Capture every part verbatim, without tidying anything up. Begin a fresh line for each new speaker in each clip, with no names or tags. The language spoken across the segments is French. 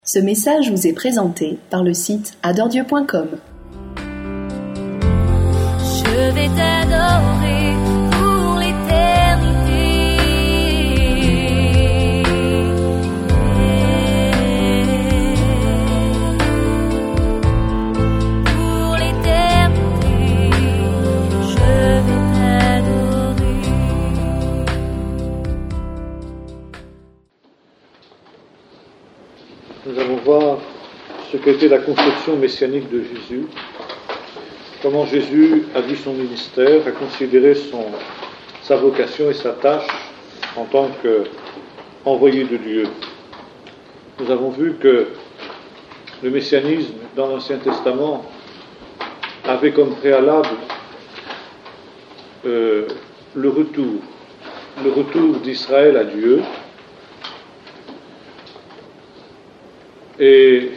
Ce message vous est présenté par le site adore dieu point com.
Je vais t'adorer pour l'éternité. Pour l'éternité, je vais t'adorer.
Nous allons voir ce qu'était la conception messianique de Jésus, comment Jésus a vu son ministère, a considéré son, sa vocation et sa tâche en tant qu'envoyé de Dieu. Nous avons vu que le messianisme dans l'Ancien Testament avait comme préalable euh, le retour, le retour d'Israël à Dieu. Et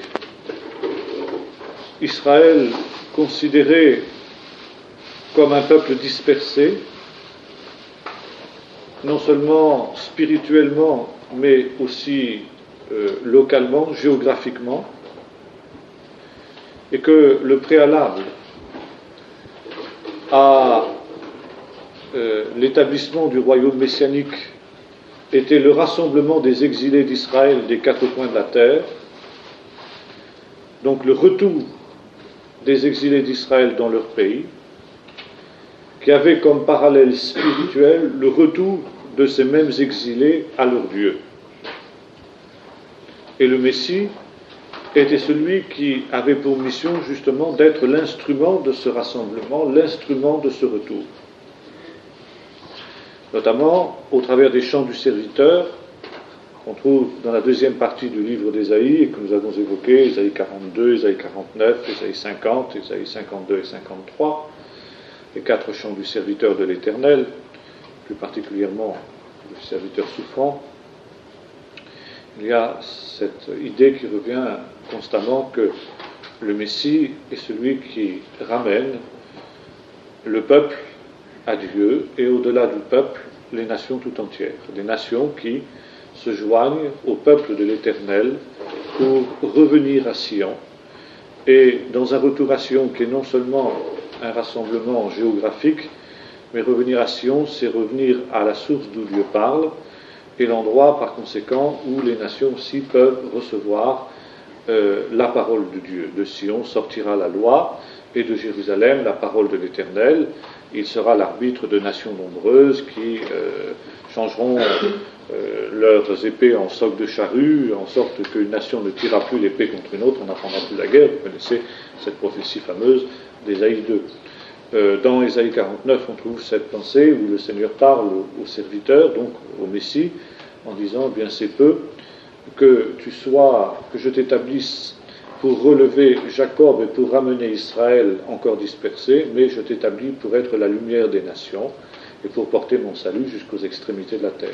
Israël, considéré comme un peuple dispersé, non seulement spirituellement, mais aussi euh, localement, géographiquement, et que le préalable à euh, l'établissement du royaume messianique était le rassemblement des exilés d'Israël des quatre coins de la terre. Donc le retour des exilés d'Israël dans leur pays, qui avait comme parallèle spirituel le retour de ces mêmes exilés à leur Dieu. Et le Messie était celui qui avait pour mission justement d'être l'instrument de ce rassemblement, l'instrument de ce retour. Notamment au travers des chants du serviteur, qu'on trouve dans la deuxième partie du livre d'Ésaïe, et que nous avons évoqué, Ésaïe quarante-deux, Ésaïe quarante-neuf, Ésaïe cinquante, Ésaïe cinquante-deux et cinquante-trois, les quatre chants du serviteur de l'Éternel, plus particulièrement le serviteur souffrant. Il y a cette idée qui revient constamment que le Messie est celui qui ramène le peuple à Dieu, et au-delà du peuple, les nations tout entières, des nations qui se joignent au peuple de l'Éternel pour revenir à Sion. Et dans un retour à Sion qui est non seulement un rassemblement géographique, mais revenir à Sion, c'est revenir à la source d'où Dieu parle, et l'endroit par conséquent où les nations aussi peuvent recevoir euh, la parole de Dieu. De Sion sortira la loi, et de Jérusalem la parole de l'Éternel. Il sera l'arbitre de nations nombreuses qui euh, changeront euh, leurs épées en soc de charrue, en sorte qu'une nation ne tirera plus l'épée contre une autre, on n'apprendra plus la guerre. Vous connaissez cette prophétie fameuse d'Ésaïe deux. Euh, dans Ésaïe quarante-neuf, on trouve cette pensée où le Seigneur parle au, au serviteur, donc au Messie, en disant « Bien c'est peu que tu sois, que je t'établisse pour relever Jacob et pour ramener Israël encore dispersé, mais je t'établis pour être la lumière des nations et pour porter mon salut jusqu'aux extrémités de la terre. »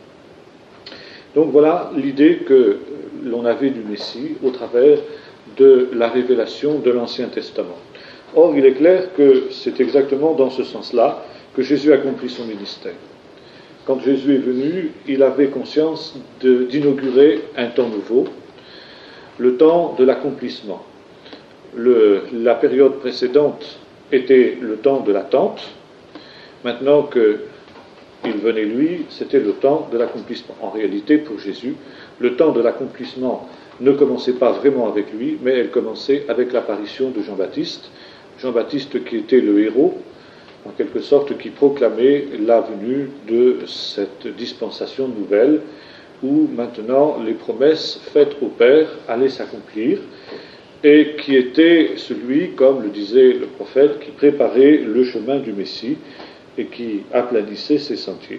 Donc voilà l'idée que l'on avait du Messie au travers de la révélation de l'Ancien Testament. Or, il est clair que c'est exactement dans ce sens-là que Jésus accomplit son ministère. Quand Jésus est venu, il avait conscience de, d'inaugurer un temps nouveau, le temps de l'accomplissement. Le, la période précédente était le temps de l'attente. Maintenant qu'il venait lui, c'était le temps de l'accomplissement. En réalité, pour Jésus, le temps de l'accomplissement ne commençait pas vraiment avec lui, mais elle commençait avec l'apparition de Jean-Baptiste. Jean-Baptiste qui était le héros, en quelque sorte, qui proclamait la venue de cette dispensation nouvelle, où maintenant les promesses faites au Père allaient s'accomplir, et qui était celui, comme le disait le prophète, qui préparait le chemin du Messie et qui aplanissait ses sentiers.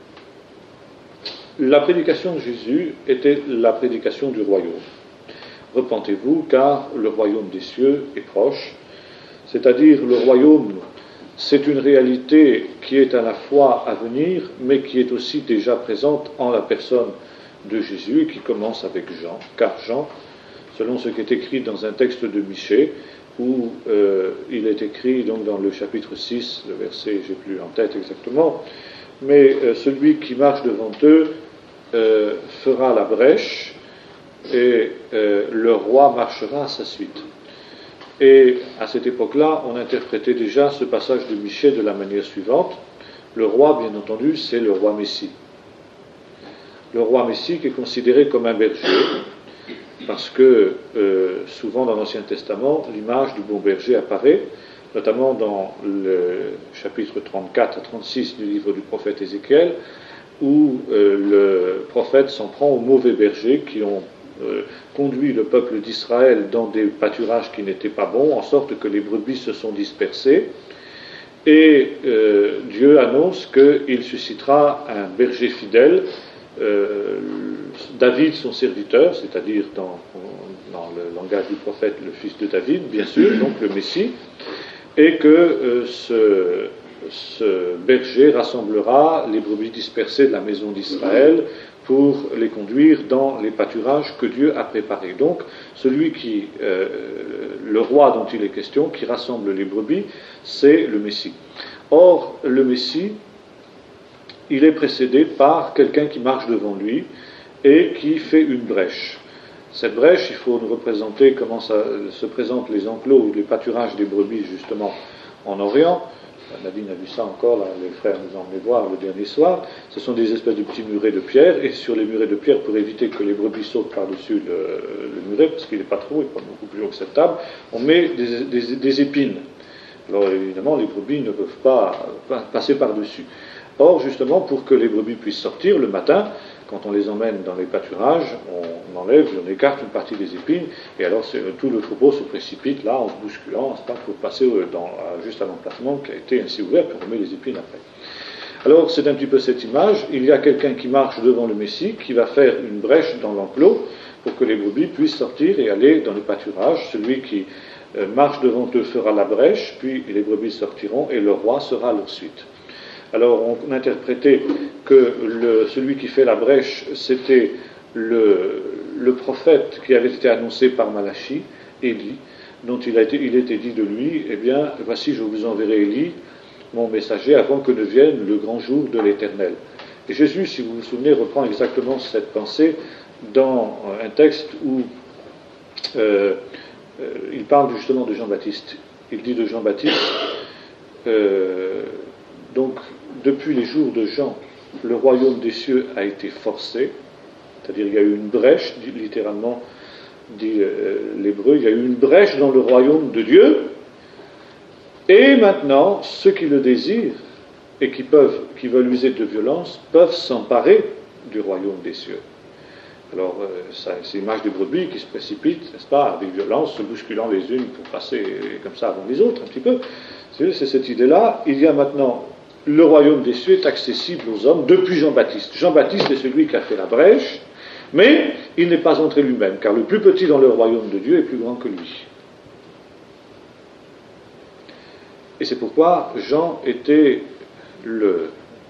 La prédication de Jésus était la prédication du royaume. Repentez-vous, car le royaume des cieux est proche, c'est-à-dire le royaume, c'est une réalité qui est à la fois à venir, mais qui est aussi déjà présente en la personne de Jésus, et qui commence avec Jean, car Jean, selon ce qui est écrit dans un texte de Michée, où euh, il est écrit donc dans le chapitre six, le verset, j'ai plus en tête exactement, mais euh, celui qui marche devant eux euh, fera la brèche, et euh, le roi marchera à sa suite. Et à cette époque-là, on interprétait déjà ce passage de Michée de la manière suivante. Le roi, bien entendu, c'est le roi Messie. Le roi Messie qui est considéré comme un berger, parce que euh, souvent dans l'Ancien Testament, l'image du bon berger apparaît, notamment dans le chapitre trente-quatre à trente-six du livre du prophète Ézéchiel, où euh, le prophète s'en prend aux mauvais bergers qui ont euh, conduit le peuple d'Israël dans des pâturages qui n'étaient pas bons, en sorte que les brebis se sont dispersées. Et euh, Dieu annonce qu'il suscitera un berger fidèle, euh, David son serviteur, c'est-à-dire dans, dans le langage du prophète le fils de David, bien sûr, donc le Messie, et que euh, ce, ce berger rassemblera les brebis dispersées de la maison d'Israël pour les conduire dans les pâturages que Dieu a préparés. Donc, celui qui, euh, le roi dont il est question, qui rassemble les brebis, c'est le Messie. Or, le Messie, il est précédé par quelqu'un qui marche devant lui et qui fait une brèche. Cette brèche, il faut nous représenter comment ça se présentent les enclos ou les pâturages des brebis, justement, en Orient. Nadine a vu ça encore, là, les frères nous ont emmené voir le dernier soir. Ce sont des espèces de petits murets de pierre, et sur les murets de pierre, pour éviter que les brebis sautent par-dessus le, le muret, parce qu'il n'est pas trop haut, il n'est pas beaucoup plus haut que cette table, on met des, des, des épines. Alors évidemment, les brebis ne peuvent pas, pas passer par-dessus. Or, justement, pour que les brebis puissent sortir le matin, quand on les emmène dans les pâturages, on enlève, on écarte une partie des épines, et alors tout le troupeau se précipite là en se bousculant, c'est pas pour passer dans, juste à l'emplacement qui a été ainsi ouvert, puis on met les épines après. Alors c'est un petit peu cette image, il y a quelqu'un qui marche devant le Messie, qui va faire une brèche dans l'enclos, pour que les brebis puissent sortir et aller dans les pâturages. Celui qui euh, marche devant eux fera la brèche, puis les brebis sortiront, et le roi sera à leur suite. Alors on interprétait que le, celui qui fait la brèche, c'était le, le prophète qui avait été annoncé par Malachie, Élie, dont il, a été, il était dit de lui, eh bien, voici je vous enverrai Élie, mon messager, avant que ne vienne le grand jour de l'Éternel. Et Jésus, si vous vous souvenez, reprend exactement cette pensée dans un texte où euh, euh, il parle justement de Jean-Baptiste. Il dit de Jean-Baptiste, euh, donc, depuis les jours de Jean, le royaume des cieux a été forcé, c'est-à-dire il y a eu une brèche, littéralement dit euh, l'hébreu, il y a eu une brèche dans le royaume de Dieu, et maintenant, ceux qui le désirent et qui, peuvent, qui veulent user de violence peuvent s'emparer du royaume des cieux. Alors, euh, ça, c'est l'image des brebis qui se précipitent, n'est-ce pas, avec violence, se bousculant les unes pour passer comme ça avant les autres, un petit peu. C'est, c'est cette idée-là. Il y a maintenant... Le royaume des cieux est accessible aux hommes depuis Jean-Baptiste. Jean-Baptiste est celui qui a fait la brèche, mais il n'est pas entré lui-même, car le plus petit dans le royaume de Dieu est plus grand que lui. Et c'est pourquoi Jean était le,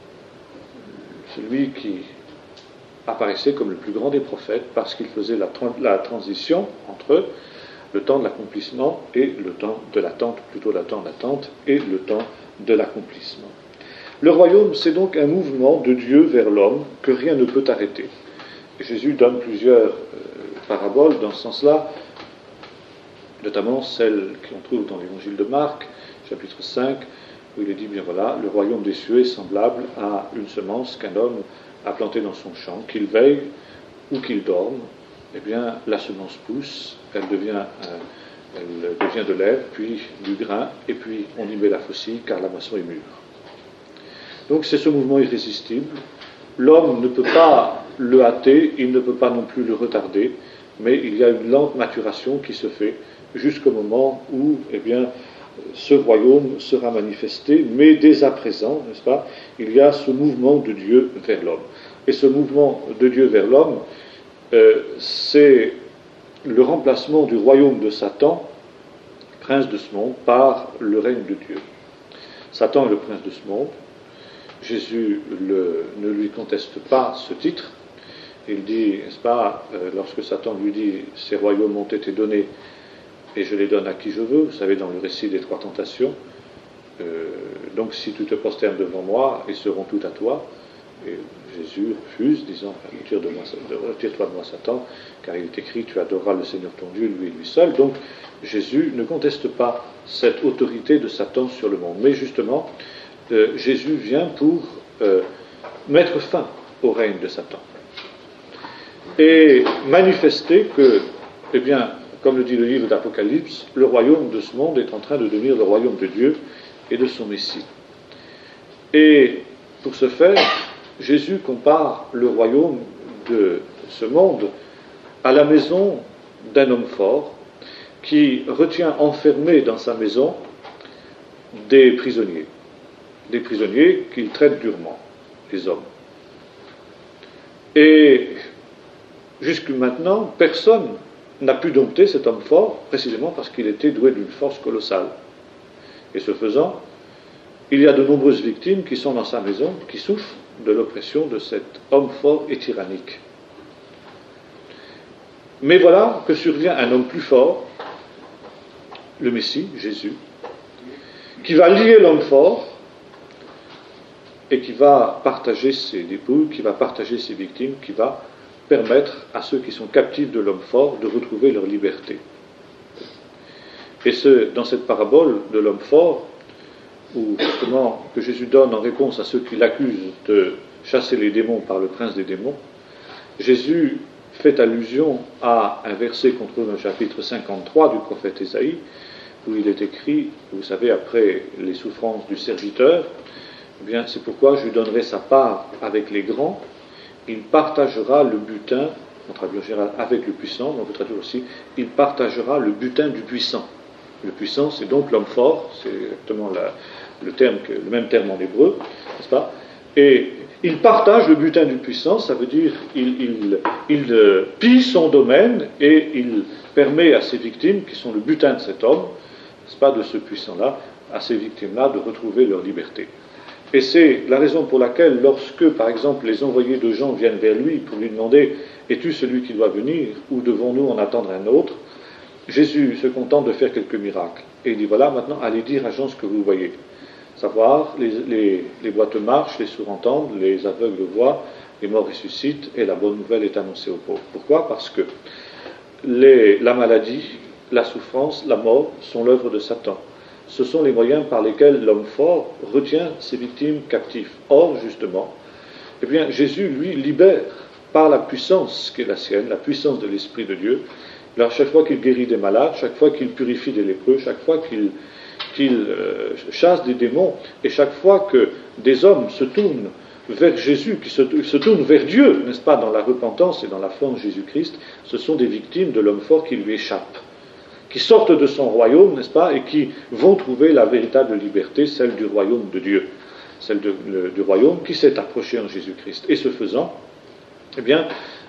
celui qui apparaissait comme le plus grand des prophètes, parce qu'il faisait la, la transition entre le temps de l'accomplissement et le temps de l'attente, plutôt le temps d'attente et le temps de l'accomplissement. Le royaume, c'est donc un mouvement de Dieu vers l'homme que rien ne peut arrêter. Et Jésus donne plusieurs euh, paraboles dans ce sens-là, notamment celle qu'on trouve dans l'évangile de Marc, chapitre cinq, où il est dit, bien voilà, le royaume des cieux est semblable à une semence qu'un homme a plantée dans son champ, qu'il veille ou qu'il dorme, eh bien la semence pousse, elle devient, euh, elle devient de l'herbe, puis du grain, et puis on y met la faucille car la moisson est mûre. Donc c'est ce mouvement irrésistible. L'homme ne peut pas le hâter, il ne peut pas non plus le retarder, mais il y a une lente maturation qui se fait jusqu'au moment où, eh bien, ce royaume sera manifesté, mais dès à présent, n'est-ce pas, il y a ce mouvement de Dieu vers l'homme. Et ce mouvement de Dieu vers l'homme, euh, c'est le remplacement du royaume de Satan, prince de ce monde, par le règne de Dieu. Satan est le prince de ce monde. Jésus le, ne lui conteste pas ce titre. Il dit, n'est-ce pas, euh, lorsque Satan lui dit « Ces royaumes m'ont été donnés et je les donne à qui je veux », vous savez, dans le récit des trois tentations, euh, donc si tu te prosternes devant moi, ils seront tout à toi. Et Jésus refuse, disant « Retire-toi de moi, retire-toi de moi, Satan, car il est écrit, tu adoreras le Seigneur ton Dieu, lui et lui seul. » Donc Jésus ne conteste pas cette autorité de Satan sur le monde. Mais justement, euh, Jésus vient pour euh, mettre fin au règne de Satan et manifester que, eh bien, comme le dit le livre d'Apocalypse, le royaume de ce monde est en train de devenir le royaume de Dieu et de son Messie. Et pour ce faire, Jésus compare le royaume de ce monde à la maison d'un homme fort qui retient enfermés dans sa maison des prisonniers, des prisonniers qu'il traite durement, les hommes. Et jusque maintenant, personne n'a pu dompter cet homme fort, précisément parce qu'il était doué d'une force colossale. Et ce faisant, il y a de nombreuses victimes qui sont dans sa maison, qui souffrent de l'oppression de cet homme fort et tyrannique. Mais voilà que survient un homme plus fort, le Messie, Jésus, qui va lier l'homme fort et qui va partager ses dépouilles, qui va partager ses victimes, qui va permettre à ceux qui sont captifs de l'homme fort de retrouver leur liberté. Et ce, dans cette parabole de l'homme fort, où justement que Jésus donne en réponse à ceux qui l'accusent de chasser les démons par le prince des démons, Jésus fait allusion à un verset qu'on trouve dans le chapitre cinquante-trois du prophète Ésaïe, où il est écrit, vous savez, après les souffrances du serviteur, eh bien, c'est pourquoi je lui donnerai sa part avec les grands, il partagera le butin, on traduit en général avec le puissant, mais on peut traduire aussi, il partagera le butin du puissant. Le puissant, c'est donc l'homme fort, c'est exactement la, le, terme que, le même terme en hébreu, n'est-ce pas? Et il partage le butin du puissant, ça veut dire il, il, il euh, pille son domaine et il permet à ses victimes, qui sont le butin de cet homme, n'est-ce pas, de ce puissant-là, à ces victimes-là de retrouver leur liberté. Et c'est la raison pour laquelle, lorsque, par exemple, les envoyés de Jean viennent vers lui pour lui demander « Es-tu celui qui doit venir ou devons-nous en attendre un autre ?» Jésus se contente de faire quelques miracles. Et il dit « Voilà, maintenant, allez dire à Jean ce que vous voyez. » Savoir, les, les, les boiteux marchent, les sourds entendent, les aveugles voient, les morts ressuscitent, et la bonne nouvelle est annoncée aux pauvres. Pourquoi ? Parce que les, la maladie, la souffrance, la mort sont l'œuvre de Satan. Ce sont les moyens par lesquels l'homme fort retient ses victimes captives. Or, justement, eh bien, Jésus, lui, libère par la puissance qui est la sienne, la puissance de l'Esprit de Dieu. Alors, chaque fois qu'il guérit des malades, chaque fois qu'il purifie des lépreux, chaque fois qu'il, qu'il euh, chasse des démons, et chaque fois que des hommes se tournent vers Jésus, qui se, se tournent vers Dieu, n'est-ce pas, dans la repentance et dans la foi en Jésus-Christ, ce sont des victimes de l'homme fort qui lui échappent, qui sortent de son royaume, n'est-ce pas, et qui vont trouver la véritable liberté, celle du royaume de Dieu, celle de, le, du royaume qui s'est approché en Jésus-Christ. Et ce faisant, eh bien,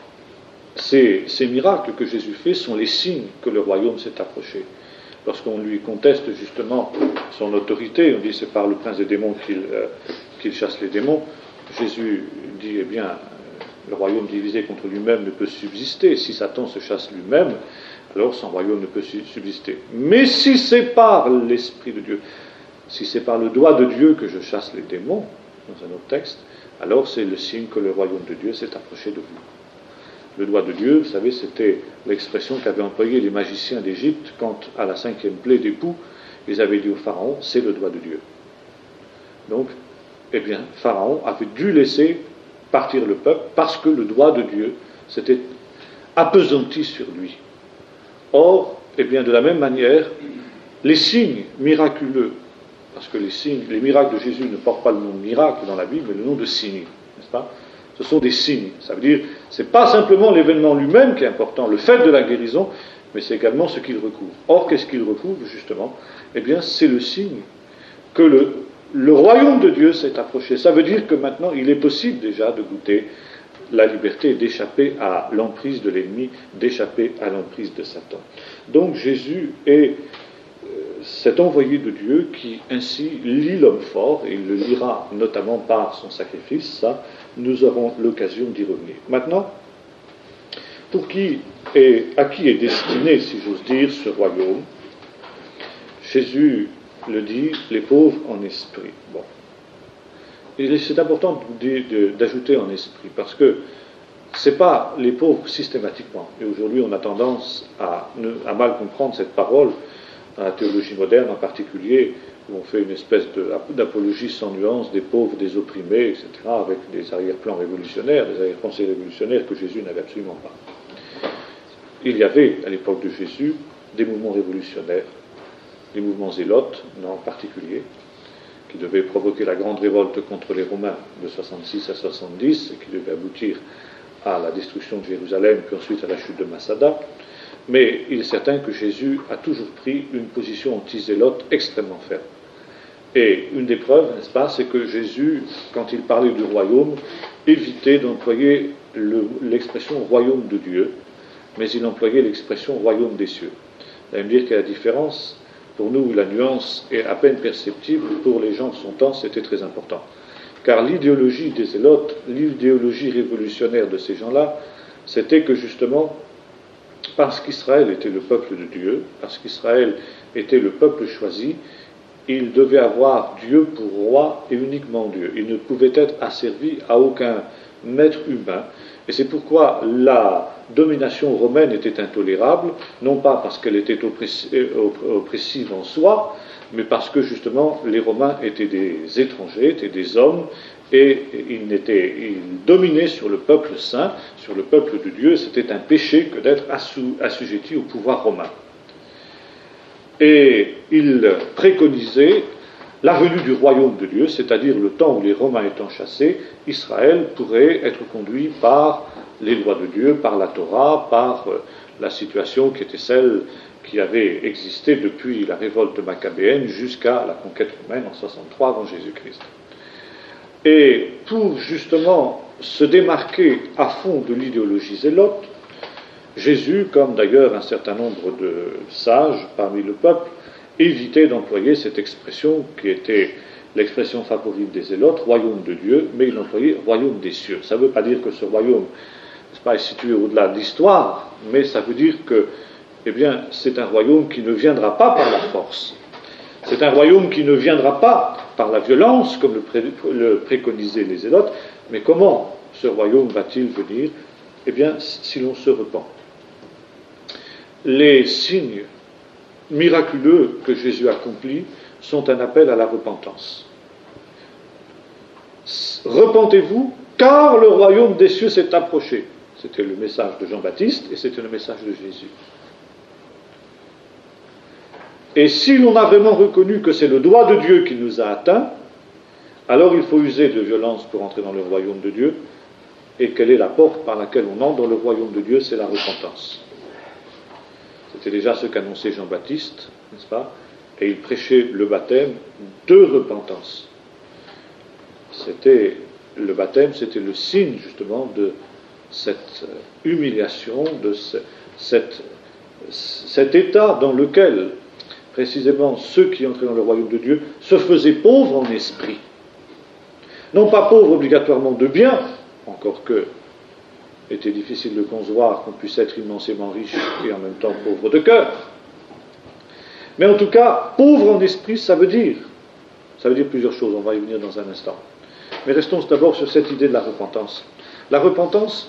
ces, ces miracles que Jésus fait sont les signes que le royaume s'est approché. Lorsqu'on lui conteste justement son autorité, on dit c'est par le prince des démons qu'il, euh, qu'il chasse les démons, Jésus dit, eh bien, le royaume divisé contre lui-même ne peut subsister. Si Satan se chasse lui-même, alors son royaume ne peut subsister. Mais si c'est par l'Esprit de Dieu, si c'est par le doigt de Dieu que je chasse les démons, dans un autre texte, alors c'est le signe que le royaume de Dieu s'est approché de vous. Le doigt de Dieu, vous savez, c'était l'expression qu'avaient employée les magiciens d'Égypte quand, à la cinquième plaie des poux, ils avaient dit au Pharaon, c'est le doigt de Dieu. Donc, eh bien, Pharaon avait dû laisser partir le peuple parce que le doigt de Dieu s'était appesanti sur lui. Or, eh bien, de la même manière, les signes miraculeux, parce que les signes, les miracles de Jésus ne portent pas le nom de miracle dans la Bible, mais le nom de signes, n'est-ce pas ? Ce sont des signes. Ça veut dire, c'est pas simplement l'événement lui-même qui est important, le fait de la guérison, mais c'est également ce qu'il recouvre. Or, qu'est-ce qu'il recouvre, justement ? Eh bien, c'est le signe que le, le royaume de Dieu s'est approché. Ça veut dire que maintenant, il est possible déjà de goûter la liberté, d'échapper à l'emprise de l'ennemi, d'échapper à l'emprise de Satan. Donc Jésus est euh, cet envoyé de Dieu qui ainsi lie l'homme fort, et il le liera notamment par son sacrifice, ça, nous aurons l'occasion d'y revenir. Maintenant, pour qui est, à qui est destiné, si j'ose dire, ce royaume ? Jésus le dit, les pauvres en esprit. Bon. et c'est important de- de- d'ajouter en esprit, parce que ce n'est pas les pauvres systématiquement. Et aujourd'hui, on a tendance à, ne- à mal comprendre cette parole, dans la théologie moderne en particulier, où on fait une espèce de- d'apologie sans nuance des pauvres, des opprimés, et cetera, avec des arrière-plans révolutionnaires, des arrière-pensées révolutionnaires que Jésus n'avait absolument pas. Il y avait, à l'époque de Jésus, des mouvements révolutionnaires, des mouvements zélotes en particulier, qui devaient provoquer la grande révolte contre les Romains de soixante-six à soixante-dix, et qui devait aboutir à la destruction de Jérusalem, puis ensuite à la chute de Massada. Mais il est certain que Jésus a toujours pris une position anti-zélote extrêmement ferme. Et une des preuves, n'est-ce pas, c'est que Jésus, quand il parlait du royaume, évitait d'employer le- l'expression royaume de Dieu, mais il employait l'expression royaume des cieux. Vous allez me dire que la différence, pour nous, la nuance est à peine perceptible, pour les gens de son temps, c'était très important. Car l'idéologie des zélotes, l'idéologie révolutionnaire de ces gens-là, c'était que justement, parce qu'Israël était le peuple de Dieu, parce qu'Israël était le peuple choisi, il devait avoir Dieu pour roi et uniquement Dieu. Il ne pouvait être asservi à aucun maître humain. Et c'est pourquoi la domination romaine était intolérable, non pas parce qu'elle était oppressive en soi, mais parce que justement les Romains étaient des étrangers, étaient des hommes, et ils, étaient, ils dominaient sur le peuple saint, sur le peuple de Dieu. C'était un péché que d'être assujetti au pouvoir romain. Et il préconisait la venue du royaume de Dieu, c'est-à-dire le temps où les Romains étant chassés, Israël pourrait être conduit par les lois de Dieu, par la Torah, par la situation qui était celle qui avait existé depuis la révolte maccabéenne jusqu'à la conquête romaine en soixante-trois avant Jésus-Christ. Et pour justement se démarquer à fond de l'idéologie zélote, Jésus, comme d'ailleurs un certain nombre de sages parmi le peuple, évitait d'employer cette expression qui était l'expression favorite des zélotes, royaume de Dieu, mais il employait royaume des cieux. Ça ne veut pas dire que ce royaume n'est pas situé au-delà de l'histoire, mais ça veut dire que, eh bien, c'est un royaume qui ne viendra pas par la force. C'est un royaume qui ne viendra pas par la violence, comme le, pré- le préconisaient les zélotes, mais comment ce royaume va-t-il venir? Eh bien, si l'on se repent. Les signes miraculeux que Jésus accomplit sont un appel à la repentance. Repentez-vous, car le royaume des cieux s'est approché. C'était le message de Jean-Baptiste et c'était le message de Jésus. Et si l'on a vraiment reconnu que c'est le doigt de Dieu qui nous a atteints, alors il faut user de violence pour entrer dans le royaume de Dieu. Et quelle est la porte par laquelle on entre dans le royaume de Dieu? C'est la repentance. C'était déjà ce qu'annonçait Jean-Baptiste, n'est-ce pas? Et il prêchait le baptême de repentance. C'était le baptême, c'était le signe justement de cette humiliation, de ce, cette, cet état dans lequel précisément ceux qui entraient dans le royaume de Dieu se faisaient pauvres en esprit. Non pas pauvres obligatoirement de biens, encore que était difficile de concevoir qu'on puisse être immensément riche et en même temps pauvre de cœur. Mais en tout cas, pauvre en esprit, ça veut dire, ça veut dire plusieurs choses, on va y venir dans un instant. Mais restons d'abord sur cette idée de la repentance. La repentance,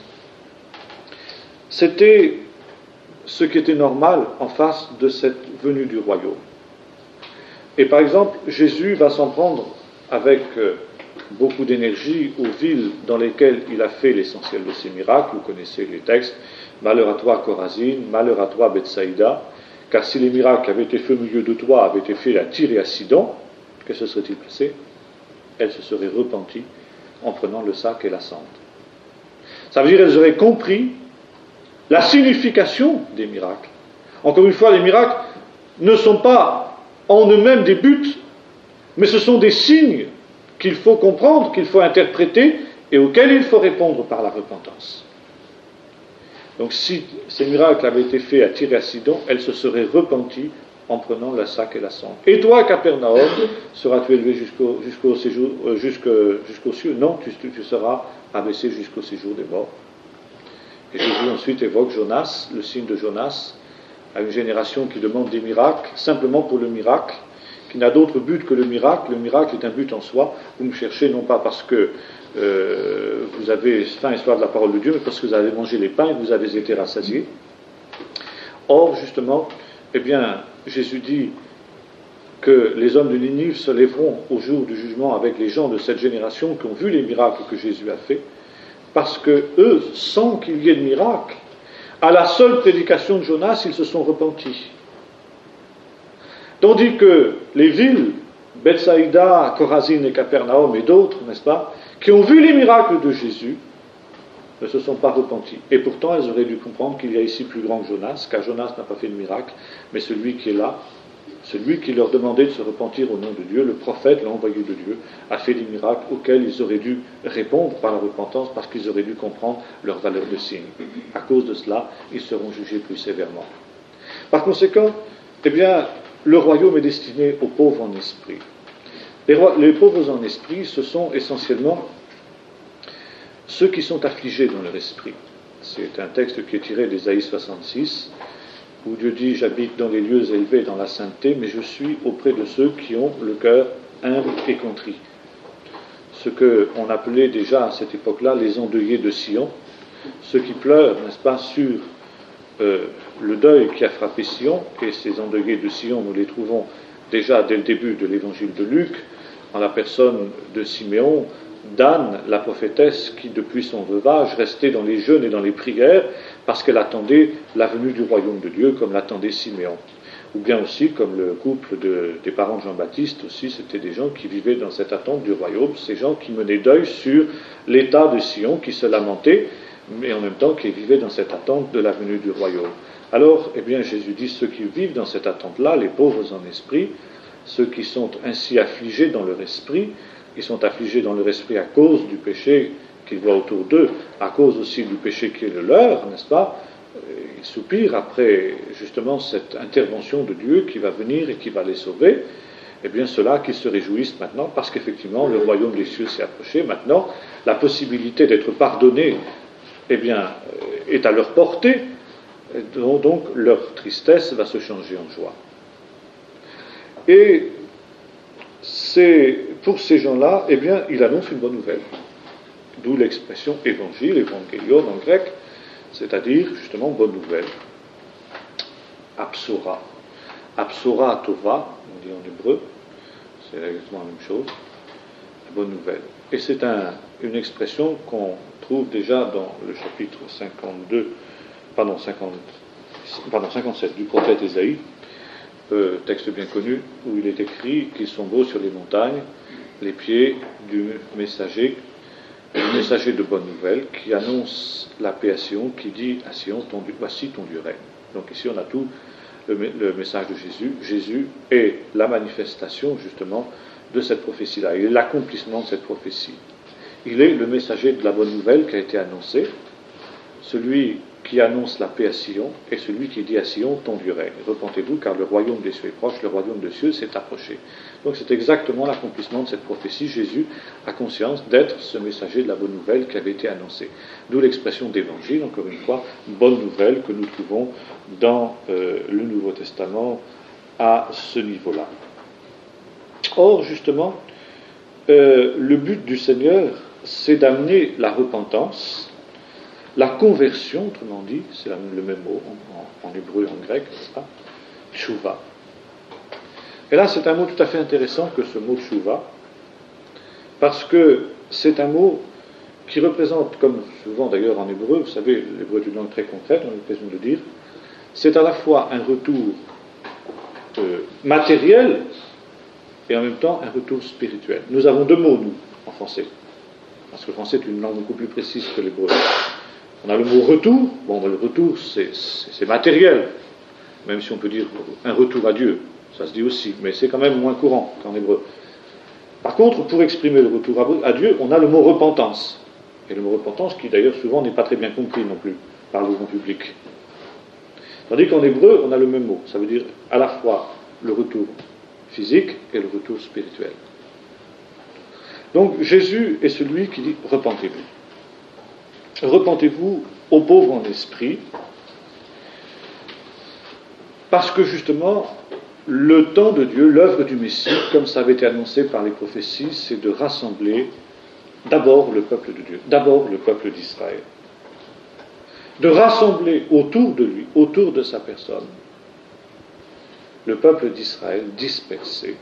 c'était ce qui était normal en face de cette venue du royaume. Et par exemple, Jésus va s'en prendre avec euh, beaucoup d'énergie aux villes dans lesquelles il a fait l'essentiel de ses miracles. Vous connaissez les textes. Malheur à toi, Chorazine, malheur à toi, Bethsaïda, car si les miracles avaient été faits au milieu de toi, avaient été faits à Tyr et à Sidon, que se serait-il passé? Elle se serait repentie en prenant le sac et la cendre. Ça veut dire qu'elles auraient compris la signification des miracles. Encore une fois, les miracles ne sont pas en eux-mêmes des buts, mais ce sont des signes qu'il faut comprendre, qu'il faut interpréter et auxquels il faut répondre par la repentance. Donc si ces miracles avaient été faits à Tyr et à Sidon, elle se serait repentie en prenant le sac et la cendre. Et toi, Capernaum, seras-tu élevé jusqu'au, jusqu'au, séjour, euh, jusqu'au, jusqu'aux cieux? Non, tu, tu seras abaissé jusqu'au séjour des morts. Et Jésus ensuite évoque Jonas, le signe de Jonas, à une génération qui demande des miracles, simplement pour le miracle, qui n'a d'autre but que le miracle. Le miracle est un but en soi. Vous me cherchez non pas parce que euh, vous avez faim et soif de la parole de Dieu, mais parce que vous avez mangé les pains et que vous avez été rassasiés. Or, justement, eh bien, Jésus dit que les hommes de Ninive se lèveront au jour du jugement avec les gens de cette génération qui ont vu les miracles que Jésus a faits, parce que eux, sans qu'il y ait de miracle, à la seule prédication de Jonas, ils se sont repentis. Tandis que les villes, Bethsaïda, Chorazine et Capernaum et d'autres, n'est-ce pas, qui ont vu les miracles de Jésus, ne se sont pas repentis. Et pourtant, elles auraient dû comprendre qu'il y a ici plus grand que Jonas, car Jonas n'a pas fait de miracle, mais celui qui est là, celui qui leur demandait de se repentir au nom de Dieu, le prophète, l'envoyé de Dieu, a fait des miracles auxquels ils auraient dû répondre par la repentance, parce qu'ils auraient dû comprendre leur valeur de signe. À cause de cela, ils seront jugés plus sévèrement. Par conséquent, eh bien, le royaume est destiné aux pauvres en esprit. Les, rois, les pauvres en esprit, ce sont essentiellement ceux qui sont affligés dans leur esprit. C'est un texte qui est tiré d'Ésaïe soixante-six, où Dieu dit « J'habite dans les lieux élevés, dans la sainteté, mais je suis auprès de ceux qui ont le cœur humble et contrit. » Ce qu'on appelait déjà à cette époque-là les endeuillés de Sion, ceux qui pleurent, n'est-ce pas, sur euh, le deuil qui a frappé Sion, et ces endeuillés de Sion, nous les trouvons déjà dès le début de l'évangile de Luc, en la personne de Siméon, d'Anne, la prophétesse, qui depuis son veuvage restait dans les jeûnes et dans les prières parce qu'elle attendait la venue du royaume de Dieu comme l'attendait Siméon. Ou bien aussi, comme le couple de, des parents de Jean-Baptiste, aussi c'était des gens qui vivaient dans cette attente du royaume, ces gens qui menaient deuil sur l'état de Sion, qui se lamentaient, mais en même temps qui vivaient dans cette attente de la venue du royaume. Alors, eh bien, Jésus dit, ceux qui vivent dans cette attente-là, les pauvres en esprit, ceux qui sont ainsi affligés dans leur esprit, ils sont affligés dans leur esprit à cause du péché qu'ils voient autour d'eux, à cause aussi du péché qui est le leur, n'est-ce pas? Ils soupirent après justement cette intervention de Dieu qui va venir et qui va les sauver. Eh bien, ceux-là qui se réjouissent maintenant, parce qu'effectivement, le royaume des cieux s'est approché. Maintenant, la possibilité d'être pardonné, eh bien, est à leur portée, donc leur tristesse va se changer en joie. Et c'est, pour ces gens-là, eh bien, il annonce une bonne nouvelle. D'où l'expression évangile, évangélion en grec, c'est-à-dire, justement, bonne nouvelle. Absora. Absora tova, on dit en hébreu, c'est exactement la même chose, la bonne nouvelle. Et c'est un, une expression qu'on trouve déjà dans le chapitre cinquante-deux, pardon, cinquante, pardon cinquante-sept du prophète Ésaïe, euh, texte bien connu, où il est écrit qu'ils sont beaux sur les montagnes, les pieds du messager, le messager de bonne nouvelle, qui annonce la paix à Sion, qui dit à Sion, ton, voici ton Dieu règne. Donc ici on a tout le, le message de Jésus. Jésus est la manifestation justement de cette prophétie-là. Il est l'accomplissement de cette prophétie. Il est le messager de la bonne nouvelle qui a été annoncé, celui qui annonce la paix à Sion, et celui qui dit à Sion, ton Dieu règne. Repentez-vous, car le royaume des cieux est proche, le royaume des cieux s'est approché. Donc c'est exactement l'accomplissement de cette prophétie. Jésus a conscience d'être ce messager de la bonne nouvelle qui avait été annoncé. D'où l'expression d'évangile, encore une fois, bonne nouvelle que nous trouvons dans euh, le Nouveau Testament à ce niveau-là. Or, justement, euh, le but du Seigneur, c'est d'amener la repentance, la conversion, autrement dit, c'est le même mot en, en, en hébreu, en grec, n'est-ce pas? Tshuva. Et là, c'est un mot tout à fait intéressant que ce mot tshuva, parce que c'est un mot qui représente, comme souvent d'ailleurs en hébreu, vous savez, l'hébreu est une langue très concrète, on a l'occasion de le dire, c'est à la fois un retour euh, matériel et en même temps un retour spirituel. Nous avons deux mots, nous, en français, parce que le français est une langue beaucoup plus précise que l'hébreu. On a le mot retour, bon, ben, le retour c'est, c'est, c'est matériel, même si on peut dire un retour à Dieu, ça se dit aussi, mais c'est quand même moins courant qu'en hébreu. Par contre, pour exprimer le retour à Dieu, on a le mot repentance, et le mot repentance qui d'ailleurs souvent n'est pas très bien compris non plus par le grand public. Tandis qu'en hébreu, on a le même mot, ça veut dire à la fois le retour physique et le retour spirituel. Donc Jésus est celui qui dit « repentez-vous ». Repentez-vous aux pauvres en esprit, parce que justement, le temps de Dieu, l'œuvre du Messie, comme ça avait été annoncé par les prophéties, c'est de rassembler d'abord le peuple de Dieu, d'abord le peuple d'Israël. De rassembler autour de lui, autour de sa personne, le peuple d'Israël dispersé.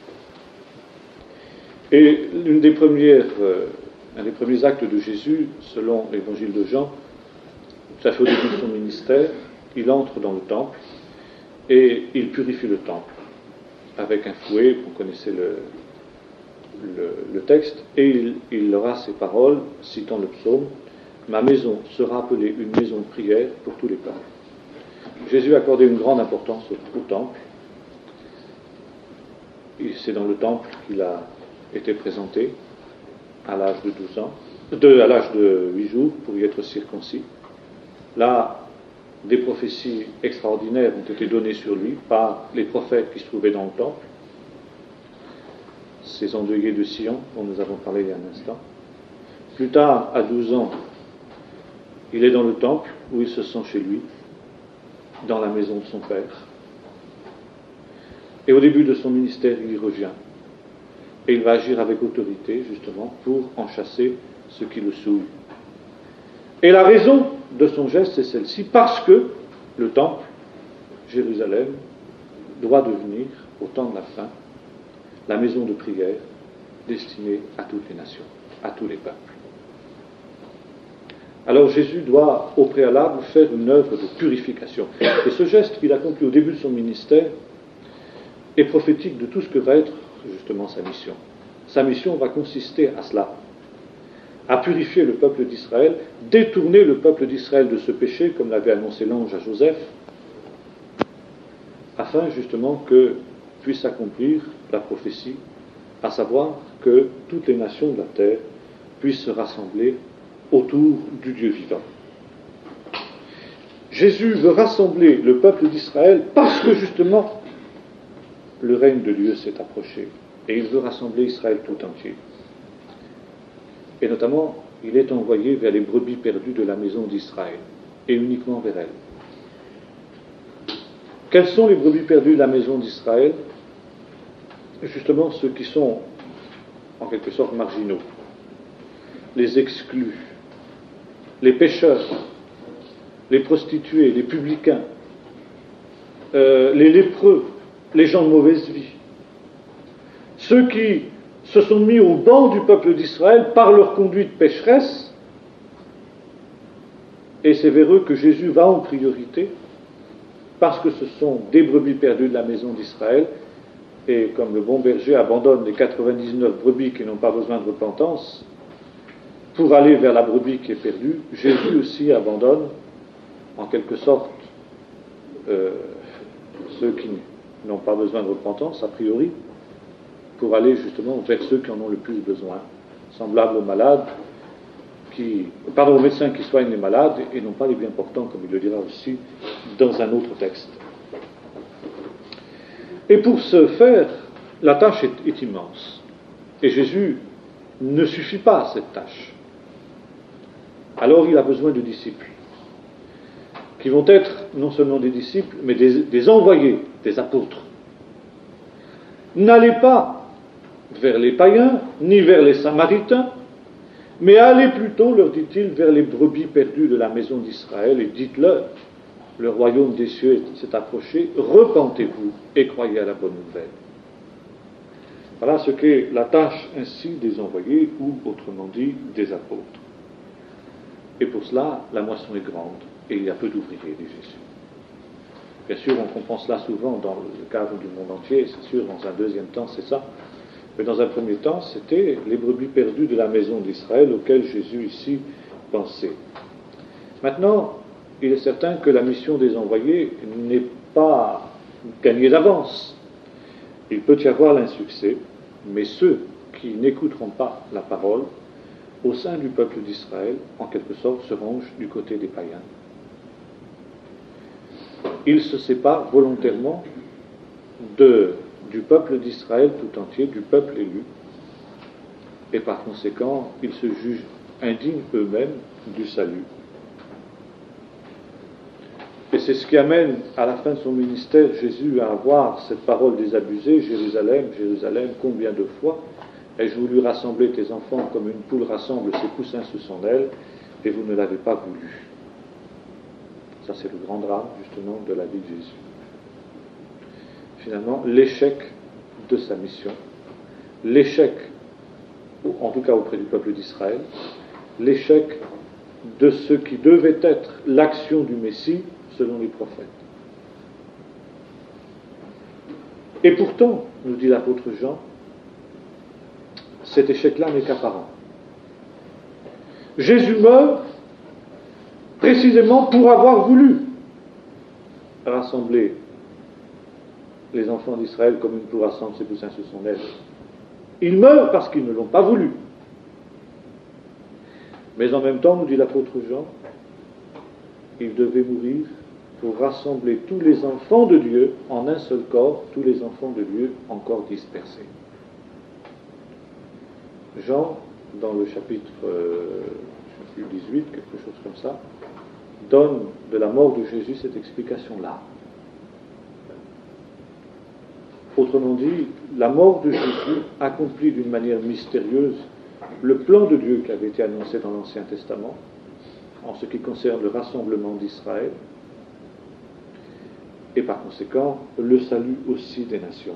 Et l'une des premières, euh, un des premiers actes de Jésus, selon l'évangile de Jean, tout à fait au début de son ministère, il entre dans le temple et il purifie le temple avec un fouet, vous connaissez le, le, le texte, et il, il aura ces paroles, citant le psaume, « Ma maison sera appelée une maison de prière pour tous les peuples ». Jésus a accordé une grande importance au, au temple. Et c'est dans le temple qu'il a été présenté à l'âge de douze ans, de, à l'âge de huit jours pour y être circoncis. Là, des prophéties extraordinaires ont été données sur lui par les prophètes qui se trouvaient dans le temple, ces endeuillés de Sion dont nous avons parlé il y a un instant. Plus tard, à douze ans, il est dans le temple où il se sent chez lui, dans la maison de son père. Et au début de son ministère, il y revient. Et il va agir avec autorité, justement, pour en chasser ceux qui le souillent. Et la raison de son geste, c'est celle-ci, parce que le temple, Jérusalem, doit devenir, au temps de la fin, la maison de prière destinée à toutes les nations, à tous les peuples. Alors Jésus doit, au préalable, faire une œuvre de purification. Et ce geste qu'il accomplit au début de son ministère est prophétique de tout ce que va être, justement, sa mission. Sa mission va consister à cela, à purifier le peuple d'Israël, détourner le peuple d'Israël de ce péché, comme l'avait annoncé l'ange à Joseph, afin justement que puisse accomplir la prophétie, à savoir que toutes les nations de la terre puissent se rassembler autour du Dieu vivant. Jésus veut rassembler le peuple d'Israël parce que justement le règne de Dieu s'est approché et il veut rassembler Israël tout entier. Et notamment, il est envoyé vers les brebis perdues de la maison d'Israël, et uniquement vers elles. Quelles sont les brebis perdues de la maison d'Israël? Justement, ceux qui sont, en quelque sorte, marginaux, les exclus, les pécheurs, les prostituées, les publicains, euh, les lépreux, les gens de mauvaise vie, ceux qui se sont mis au banc du peuple d'Israël par leur conduite pécheresse, et c'est vers eux que Jésus va en priorité, parce que ce sont des brebis perdues de la maison d'Israël, et comme le bon berger abandonne les quatre-vingt-dix-neuf brebis qui n'ont pas besoin de repentance, pour aller vers la brebis qui est perdue, Jésus aussi abandonne, en quelque sorte, euh, ceux qui n'ont pas besoin de repentance, a priori, pour aller justement vers ceux qui en ont le plus besoin, semblables aux malades, qui, pardon, aux médecins qui soignent les malades et non pas les bien portants, comme il le dira aussi dans un autre texte. Et pour ce faire, la tâche est, est immense. Et Jésus ne suffit pas à cette tâche. Alors il a besoin de disciples, qui vont être non seulement des disciples, mais des, des envoyés, des apôtres. N'allez pas vers les païens, ni vers les samaritains, mais allez plutôt, leur dit-il, vers les brebis perdues de la maison d'Israël, et dites-leur, le royaume des cieux s'est approché, repentez-vous et croyez à la bonne nouvelle. Voilà ce qu'est la tâche ainsi des envoyés, ou autrement dit, des apôtres. Et pour cela, la moisson est grande, et il y a peu d'ouvriers, dit Jésus. Bien sûr, on comprend cela souvent dans le cadre du monde entier, c'est sûr, dans un deuxième temps, c'est ça. Mais dans un premier temps, c'était les brebis perdues de la maison d'Israël auxquelles Jésus ici pensait. Maintenant, il est certain que la mission des envoyés n'est pas gagnée d'avance. Il peut y avoir l'insuccès, mais ceux qui n'écouteront pas la parole, au sein du peuple d'Israël, en quelque sorte, se rangent du côté des païens. Ils se séparent volontairement de du peuple d'Israël tout entier, du peuple élu, et par conséquent, ils se jugent indignes eux-mêmes du salut. Et c'est ce qui amène à la fin de son ministère Jésus à avoir cette parole désabusée, Jérusalem, Jérusalem, combien de fois ai-je voulu rassembler tes enfants comme une poule rassemble ses poussins sous son aile, et vous ne l'avez pas voulu. Ça, c'est le grand drame, justement, de la vie de Jésus. Finalement, l'échec de sa mission, l'échec, en tout cas auprès du peuple d'Israël, l'échec de ce qui devait être l'action du Messie selon les prophètes. Et pourtant, nous dit l'apôtre Jean, cet échec-là n'est qu'apparent. Jésus meurt précisément pour avoir voulu rassembler les enfants d'Israël comme une poule rassemble ses poussins sous son aile. Il meurt parce qu'ils ne l'ont pas voulu. Mais en même temps, nous dit l'apôtre Jean, il devait mourir pour rassembler tous les enfants de Dieu en un seul corps, tous les enfants de Dieu encore dispersés. Jean, dans le chapitre euh, je ne sais plus, dix-huit, quelque chose comme ça, donne de la mort de Jésus cette explication-là. Autrement dit, la mort de Jésus accomplit d'une manière mystérieuse le plan de Dieu qui avait été annoncé dans l'Ancien Testament en ce qui concerne le rassemblement d'Israël et par conséquent le salut aussi des nations.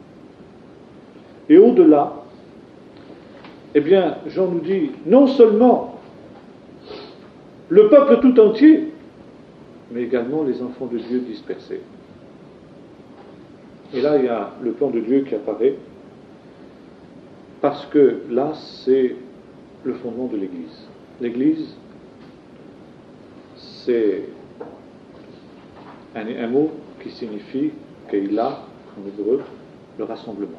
Et au-delà, eh bien, Jean nous dit non seulement le peuple tout entier, mais également les enfants de Dieu dispersés. Et là, il y a le plan de Dieu qui apparaît, parce que là, c'est le fondement de l'Église. L'Église, c'est un, un mot qui signifie Keila, en hébreu, le rassemblement.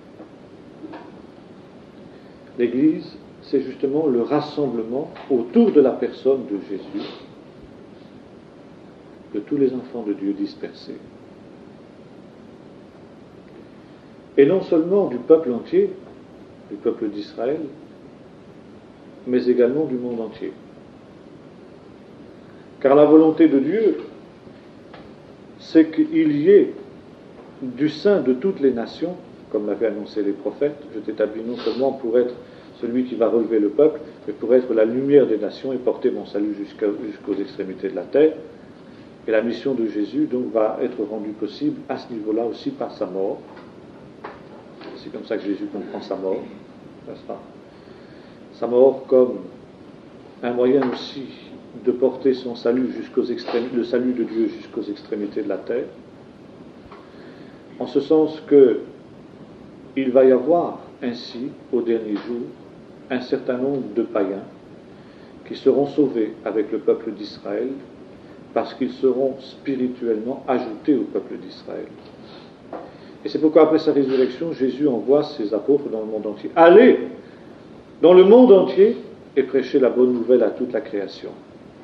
L'Église, c'est justement le rassemblement autour de la personne de Jésus, de tous les enfants de Dieu dispersés. Et non seulement du peuple entier, du peuple d'Israël, mais également du monde entier. Car la volonté de Dieu, c'est qu'il y ait du sein de toutes les nations, comme l'avaient annoncé les prophètes, je t'établis non seulement pour être celui qui va relever le peuple, mais pour être la lumière des nations et porter mon salut jusqu'à, jusqu'aux extrémités de la terre. Et la mission de Jésus donc va être rendue possible à ce niveau-là aussi par sa mort. C'est comme ça que Jésus comprend sa mort, n'est-ce pas? Sa mort comme un moyen aussi de porter son salut jusqu'aux extrémités, le salut de Dieu jusqu'aux extrémités de la terre, en ce sens que il va y avoir ainsi, au dernier jour, un certain nombre de païens qui seront sauvés avec le peuple d'Israël parce qu'ils seront spirituellement ajoutés au peuple d'Israël. Et c'est pourquoi après sa résurrection, Jésus envoie ses apôtres dans le monde entier. Allez dans le monde entier et prêchez la bonne nouvelle à toute la création.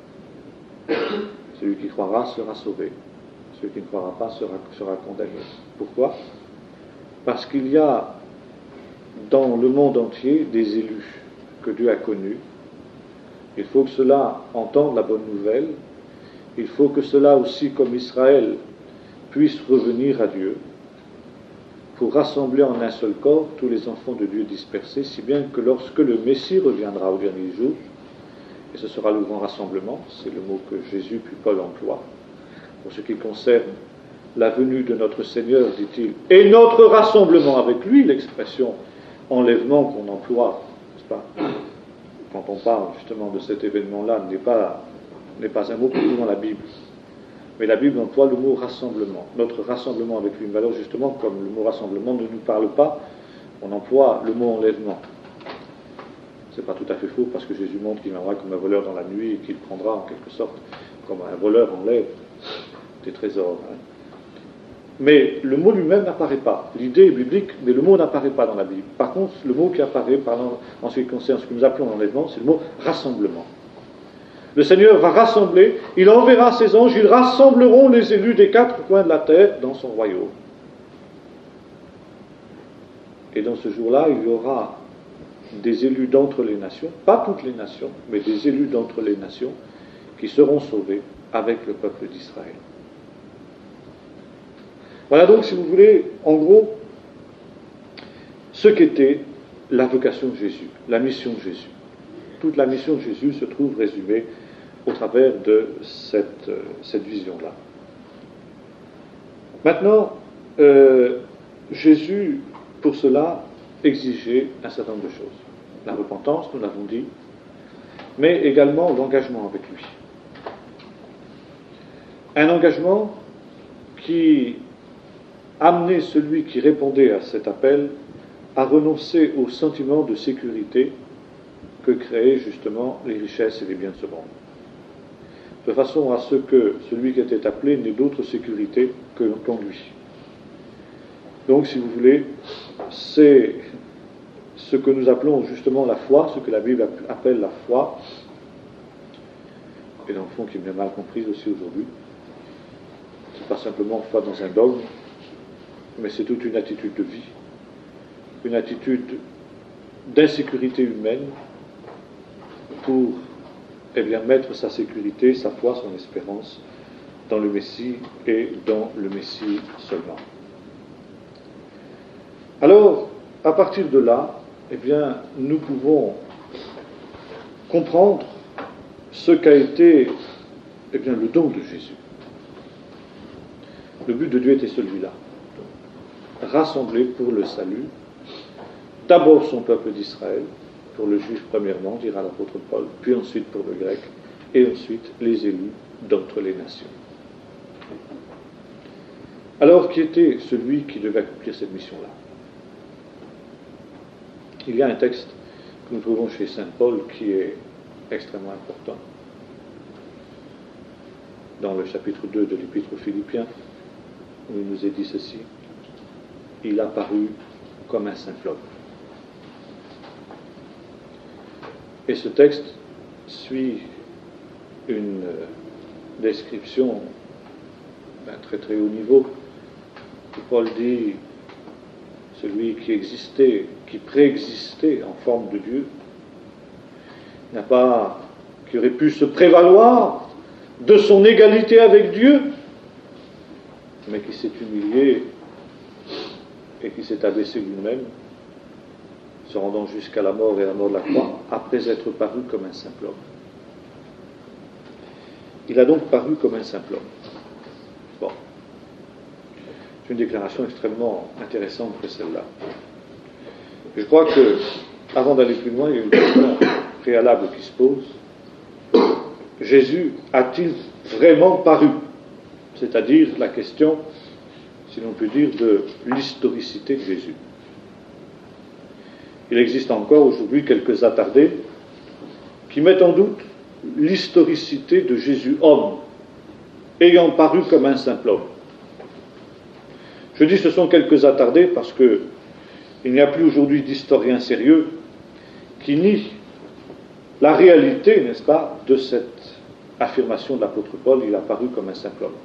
Celui qui croira sera sauvé. Celui qui ne croira pas sera, sera condamné. Pourquoi? Parce qu'il y a dans le monde entier des élus que Dieu a connus. Il faut que ceux-là entendent la bonne nouvelle. Il faut que ceux-là aussi, comme Israël, puissent revenir à Dieu pour rassembler en un seul corps tous les enfants de Dieu dispersés, si bien que lorsque le Messie reviendra au dernier jour, et ce sera le grand rassemblement, c'est le mot que Jésus puis Paul emploie, pour ce qui concerne la venue de notre Seigneur, dit-il, et notre rassemblement avec lui, l'expression enlèvement qu'on emploie, n'est-ce pas, quand on parle justement de cet événement-là, n'est pas, n'est pas un mot qu'on trouve dans la Bible. Mais la Bible emploie le mot rassemblement, notre rassemblement avec lui. Mais alors justement, comme le mot rassemblement ne nous parle pas, on emploie le mot enlèvement. C'est pas tout à fait faux, parce que Jésus montre qu'il viendra comme un voleur dans la nuit et qu'il prendra en quelque sorte, comme un voleur enlève des trésors. Hein. Mais le mot lui-même n'apparaît pas. L'idée est biblique, mais le mot n'apparaît pas dans la Bible. Par contre, le mot qui apparaît parlant, en ce qui concerne ce que nous appelons l'enlèvement, c'est le mot rassemblement. Le Seigneur va rassembler, il enverra ses anges, ils rassembleront les élus des quatre coins de la terre dans son royaume. Et dans ce jour-là, il y aura des élus d'entre les nations, pas toutes les nations, mais des élus d'entre les nations qui seront sauvés avec le peuple d'Israël. Voilà donc, si vous voulez, en gros, ce qu'était la vocation de Jésus, la mission de Jésus. Toute la mission de Jésus se trouve résumée au travers de cette, euh, cette vision-là. Maintenant, euh, Jésus, pour cela, exigeait un certain nombre de choses. La repentance, nous l'avons dit, mais également l'engagement avec lui. Un engagement qui amenait celui qui répondait à cet appel à renoncer au sentiment de sécurité que créaient justement les richesses et les biens de ce monde. De façon à ce que celui qui était appelé n'ait d'autre sécurité que qu'en lui. Donc, si vous voulez, c'est ce que nous appelons justement la foi, ce que la Bible appelle la foi, et dans le fond qui est bien mal comprise aussi aujourd'hui. C'est pas simplement foi dans un dogme, mais c'est toute une attitude de vie, une attitude d'insécurité humaine pour eh bien, mettre sa sécurité, sa foi, son espérance dans le Messie et dans le Messie seulement. Alors, à partir de là, eh bien, nous pouvons comprendre ce qu'a été eh bien, le don de Jésus. Le but de Dieu était celui-là. Rassembler pour le salut, d'abord son peuple d'Israël, pour le juif premièrement, dira l'apôtre Paul, puis ensuite pour le grec, et ensuite les élus d'entre les nations. Alors, qui était celui qui devait accomplir cette mission-là? Il y a un texte que nous trouvons chez saint Paul qui est extrêmement important. Dans le chapitre deux de l'Épître aux Philippiens, où il nous est dit ceci: il a paru comme un simple homme. Et ce texte suit une description d'un très très haut niveau, où Paul dit celui qui existait, qui préexistait en forme de Dieu, n'a pas, qui aurait pu se prévaloir de son égalité avec Dieu, mais qui s'est humilié et qui s'est abaissé lui-même, se rendant jusqu'à la mort et à la mort de la croix, après être paru comme un simple homme. Il a donc paru comme un simple homme. Bon. C'est une déclaration extrêmement intéressante que celle-là. Je crois que, avant d'aller plus loin, il y a une question préalable qui se pose. Jésus a-t-il vraiment paru? C'est-à-dire la question, si l'on peut dire, de l'historicité de Jésus. Il existe encore aujourd'hui quelques attardés qui mettent en doute l'historicité de Jésus homme, ayant paru comme un simple homme. Je dis ce sont quelques attardés parce que il n'y a plus aujourd'hui d'historiens sérieux qui nient la réalité, n'est-ce pas, de cette affirmation de l'apôtre Paul, il a paru comme un simple homme.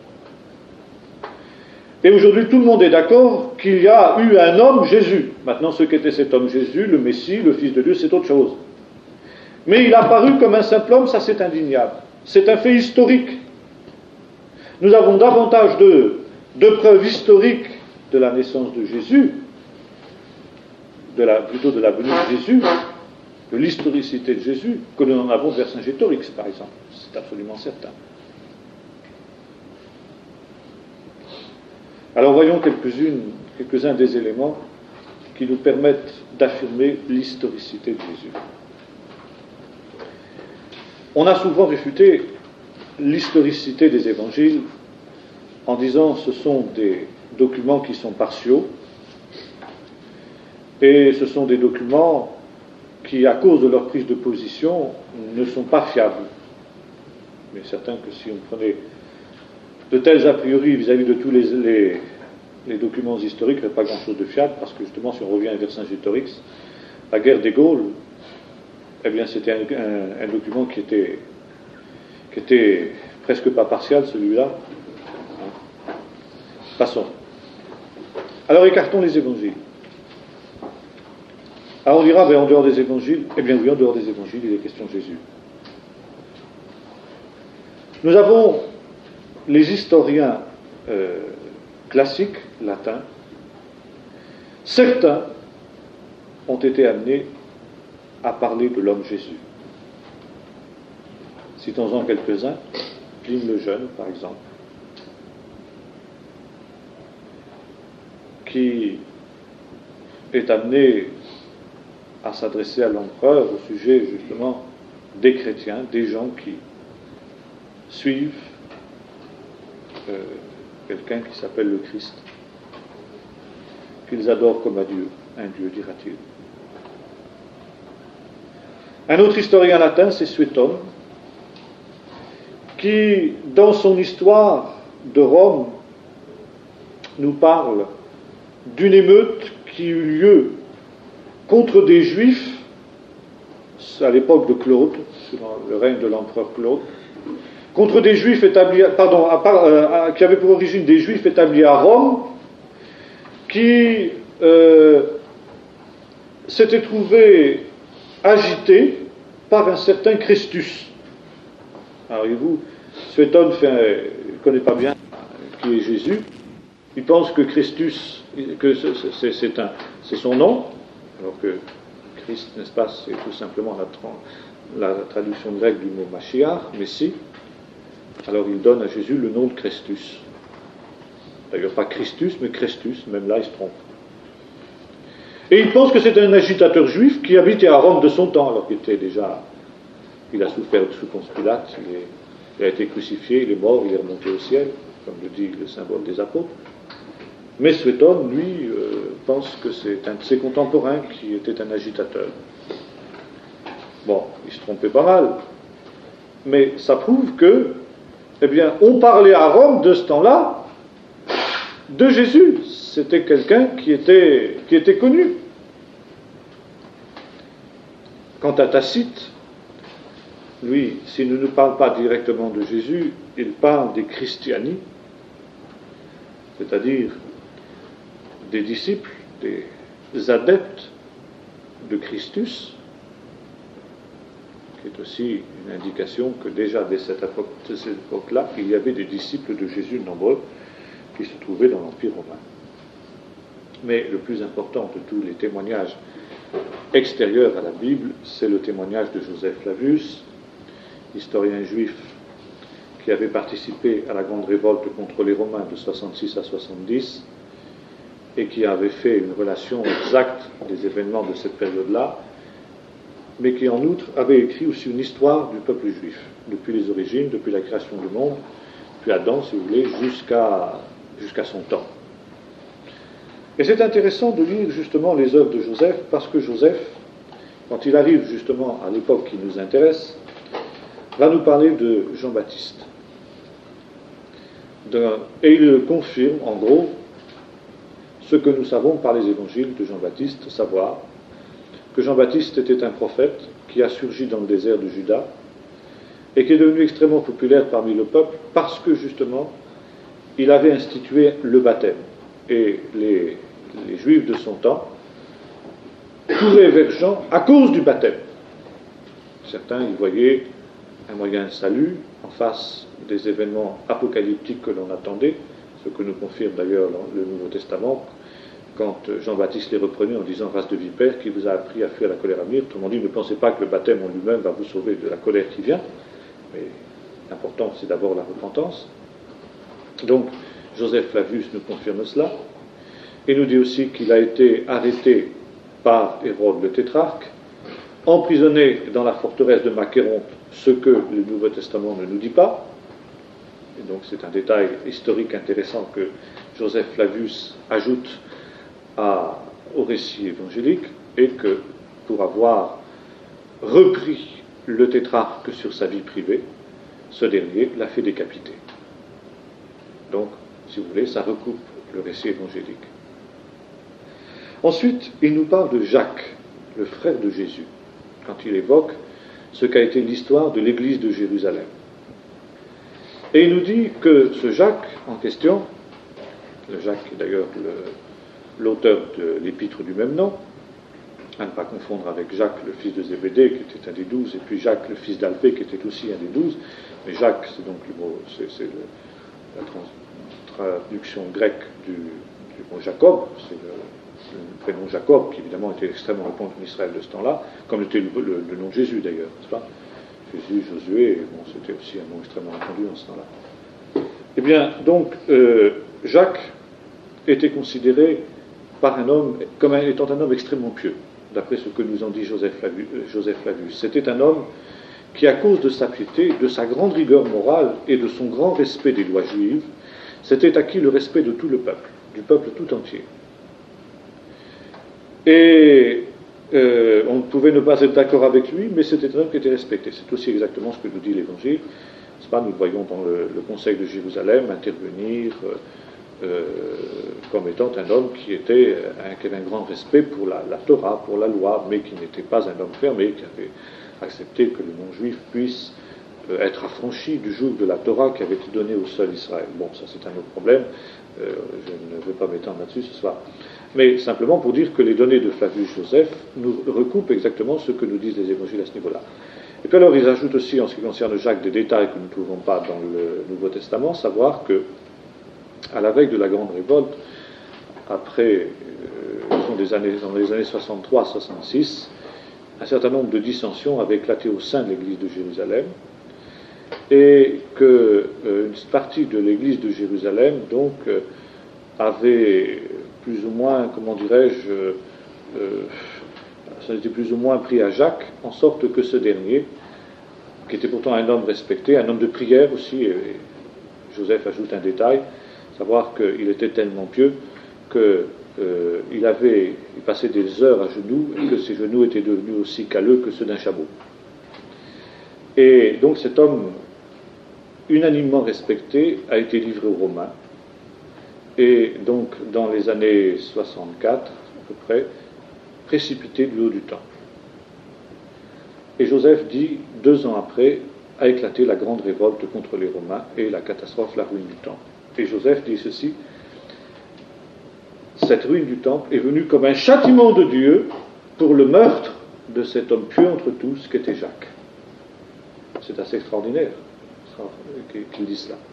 Et aujourd'hui, tout le monde est d'accord qu'il y a eu un homme, Jésus. Maintenant, ce qu'était cet homme Jésus, le Messie, le Fils de Dieu, c'est autre chose. Mais il a paru comme un simple homme, ça c'est indéniable. C'est un fait historique. Nous avons davantage de, de preuves historiques de la naissance de Jésus, de la, plutôt de la venue de Jésus, de l'historicité de Jésus, que nous en avons de Vercingétorix, par exemple. C'est absolument certain. Alors voyons quelques-unes, quelques-uns des éléments qui nous permettent d'affirmer l'historicité de Jésus. On a souvent réfuté l'historicité des évangiles en disant ce sont des documents qui sont partiaux et ce sont des documents qui, à cause de leur prise de position, ne sont pas fiables. Mais certain que si on prenait de tels a priori vis-à-vis de tous les, les, les documents historiques, il n'y a pas grand-chose de fiable, parce que justement, si on revient à Vercingétorix, la guerre des Gaules, eh bien, c'était un, un, un document qui était, qui était presque pas partial, celui-là. Passons. Alors, écartons les évangiles. Alors, on dira, ben, en dehors des évangiles, eh bien oui, en dehors des évangiles, il est question de Jésus. Nous avons les historiens euh, classiques, latins. Certains ont été amenés à parler de l'homme Jésus. Citons-en quelques-uns. Pline le Jeune, par exemple, qui est amené à s'adresser à l'empereur au sujet justement des chrétiens, des gens qui suivent euh, quelqu'un qui s'appelle le Christ, qu'ils adorent comme à Dieu, un Dieu, dira-t-il. Un autre historien latin, c'est Suétone, qui, dans son histoire de Rome, nous parle d'une émeute qui eut lieu contre des Juifs à l'époque de Claude, sur le règne de l'empereur Claude, contre des Juifs établis, pardon, à part, euh, qui avaient pour origine des Juifs établis à Rome, qui euh, s'étaient trouvés agités par un certain Christus. Alors, vous, Suétone ne connaît pas bien qui est Jésus. Il pense que Christus, que c'est, c'est, un, c'est son nom, alors que Christ, n'est-ce pas, c'est tout simplement la, la traduction grecque du mot Mashiach, Messie. Alors il donne à Jésus le nom de Christus. D'ailleurs, pas Christus, mais Christus, même là il se trompe. Et il pense que c'est un agitateur juif qui habitait à Rome de son temps, alors qu'il était déjà. Il a souffert sous Ponce Pilate, il, est, il a été crucifié, il est mort, il est remonté au ciel, comme le dit le symbole des apôtres. Mais Suétone, lui, euh, pense que c'est un de ses contemporains qui était un agitateur. Bon, il se trompait pas mal, mais ça prouve que, eh bien, on parlait à Rome de ce temps-là de Jésus. C'était quelqu'un qui était, qui était connu. Quant à Tacite, lui, s'il ne nous parle pas directement de Jésus, il parle des Christiani, c'est-à-dire des disciples, des adeptes de Christus, qui est aussi une indication que déjà dès cette époque-là, il y avait des disciples de Jésus nombreux qui se trouvaient dans l'Empire romain. Mais le plus important de tous les témoignages extérieurs à la Bible, c'est le témoignage de Joseph Flavius, historien juif qui avait participé à la grande révolte contre les Romains de soixante-six à soixante-dix et qui avait fait une relation exacte des événements de cette période-là, mais qui en outre avait écrit aussi une histoire du peuple juif, depuis les origines, depuis la création du monde, depuis Adam, si vous voulez, jusqu'à, jusqu'à son temps. Et c'est intéressant de lire justement les œuvres de Joseph, parce que Joseph, quand il arrive justement à l'époque qui nous intéresse, va nous parler de Jean-Baptiste. De, et il confirme, en gros, ce que nous savons par les évangiles de Jean-Baptiste, savoir que Jean-Baptiste était un prophète qui a surgi dans le désert de Juda et qui est devenu extrêmement populaire parmi le peuple parce que justement il avait institué le baptême. Et les, les Juifs de son temps couraient vers Jean à cause du baptême. Certains y voyaient un moyen de salut en face des événements apocalyptiques que l'on attendait, ce que nous confirme d'ailleurs le Nouveau Testament, quand Jean-Baptiste les reprenait en disant « race de vipères, qui vous a appris à fuir la colère à venir ?» Tout le monde dit « ne pensez pas que le baptême en lui-même va vous sauver de la colère qui vient, mais l'important c'est d'abord la repentance. » Donc Joseph Flavius nous confirme cela, et nous dit aussi qu'il a été arrêté par Hérode le tétrarque, emprisonné dans la forteresse de Macéronte, ce que le Nouveau Testament ne nous dit pas. Et donc c'est un détail historique intéressant que Joseph Flavius ajoute à, au récit évangélique, et que pour avoir repris le tétrarque sur sa vie privée, ce dernier l'a fait décapiter. Donc, si vous voulez, ça recoupe le récit évangélique. Ensuite, il nous parle de Jacques, le frère de Jésus, quand il évoque ce qu'a été l'histoire de l'église de Jérusalem. Et il nous dit que ce Jacques en question, le Jacques est d'ailleurs le, l'auteur de l'épître du même nom, à ne pas confondre avec Jacques, le fils de Zébédée, qui était un des douze, et puis Jacques, le fils d'Alphée, qui était aussi un des douze. Mais Jacques, c'est donc le mot, c'est, c'est le, la trans, traduction grecque du, du mot Jacob, c'est le, le prénom Jacob, qui évidemment était extrêmement répandu en Israël de ce temps-là, comme était le, le, le nom de Jésus d'ailleurs, n'est-ce pas? Jésus, Josué, bon, c'était aussi un nom extrêmement répandu en ce temps-là. Eh bien, donc, euh, Jacques était considéré par un homme comme étant un homme extrêmement pieux, d'après ce que nous en dit Joseph Flavius. Joseph Flavius. C'était un homme qui, à cause de sa piété, de sa grande rigueur morale et de son grand respect des lois juives, s'était acquis le respect de tout le peuple, du peuple tout entier. Et euh, on pouvait ne pas être d'accord avec lui, mais c'était un homme qui était respecté. C'est aussi exactement ce que nous dit l'Évangile. C'est pas, nous le voyons dans le, le Conseil de Jérusalem intervenir euh, euh, comme étant un homme qui, était, un, qui avait un grand respect pour la, la Torah, pour la loi, mais qui n'était pas un homme fermé, qui avait accepté que le non-juif puisse euh, être affranchi du joug de la Torah qui avait été donné au seul Israël. Bon, ça c'est un autre problème, euh, je ne vais pas m'étendre là-dessus ce soir. Mais simplement pour dire que les données de Flavius Joseph nous recoupent exactement ce que nous disent les évangiles à ce niveau-là. Et puis alors ils ajoutent aussi, en ce qui concerne Jacques, des détails que nous ne trouvons pas dans le Nouveau Testament, savoir que, à la veille de la grande révolte, après, euh, sont des années, dans les années soixante-trois soixante-six, un certain nombre de dissensions avaient éclaté au sein de l'église de Jérusalem, et que euh, une partie de l'église de Jérusalem, donc, euh, avait plus ou moins, comment dirais-je, euh, euh, ça était plus ou moins pris à Jacques, en sorte que ce dernier, qui était pourtant un homme respecté, un homme de prière aussi, et Joseph ajoute un détail, savoir qu'il était tellement pieux qu'il euh, avait il passait des heures à genoux et que ses genoux étaient devenus aussi calleux que ceux d'un chameau. Et donc cet homme, unanimement respecté, a été livré aux Romains. Et donc, dans les années soixante-quatre, à peu près, précipité du haut du temple. Et Joseph dit, deux ans après, a éclaté la grande révolte contre les Romains et la catastrophe, la ruine du temple. Et Joseph dit ceci, cette ruine du temple est venue comme un châtiment de Dieu pour le meurtre de cet homme pieux entre tous qu'était Jacques. C'est assez extraordinaire qu'il dise cela.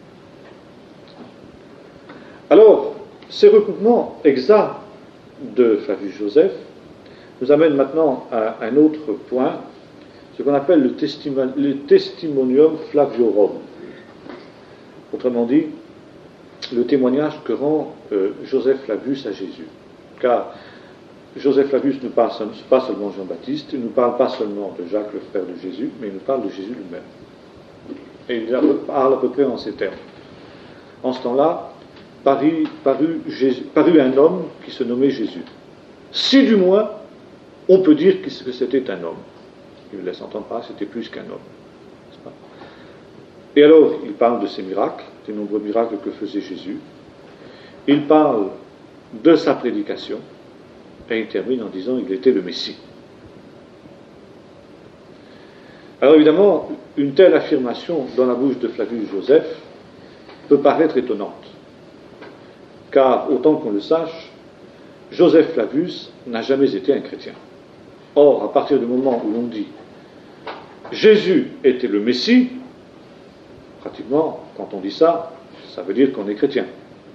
Alors, ces recoupements exacts de Flavius Joseph nous amènent maintenant à un autre point, ce qu'on appelle le, testimon- le testimonium Flaviorum. Autrement dit, le témoignage que rend euh, Joseph Flavius à Jésus. Car Joseph Flavius ne parle pas seulement de Jean-Baptiste, il ne nous parle pas seulement de Jacques, le frère de Jésus, mais il nous parle de Jésus lui-même. Et il parle à peu près en ces termes. En ce temps-là, Parut, parut, Jésus, parut un homme qui se nommait Jésus. Si du moins, on peut dire que c'était un homme. Il ne laisse entendre pas, c'était plus qu'un homme. N'est-ce pas ? Et alors, il parle de ses miracles, des nombreux miracles que faisait Jésus. Il parle de sa prédication, et il termine en disant qu'il était le Messie. Alors évidemment, une telle affirmation dans la bouche de Flavius Joseph peut paraître étonnante. Car, autant qu'on le sache, Joseph Flavius n'a jamais été un chrétien. Or, à partir du moment où l'on dit Jésus était le Messie, pratiquement, quand on dit ça, ça veut dire qu'on est chrétien.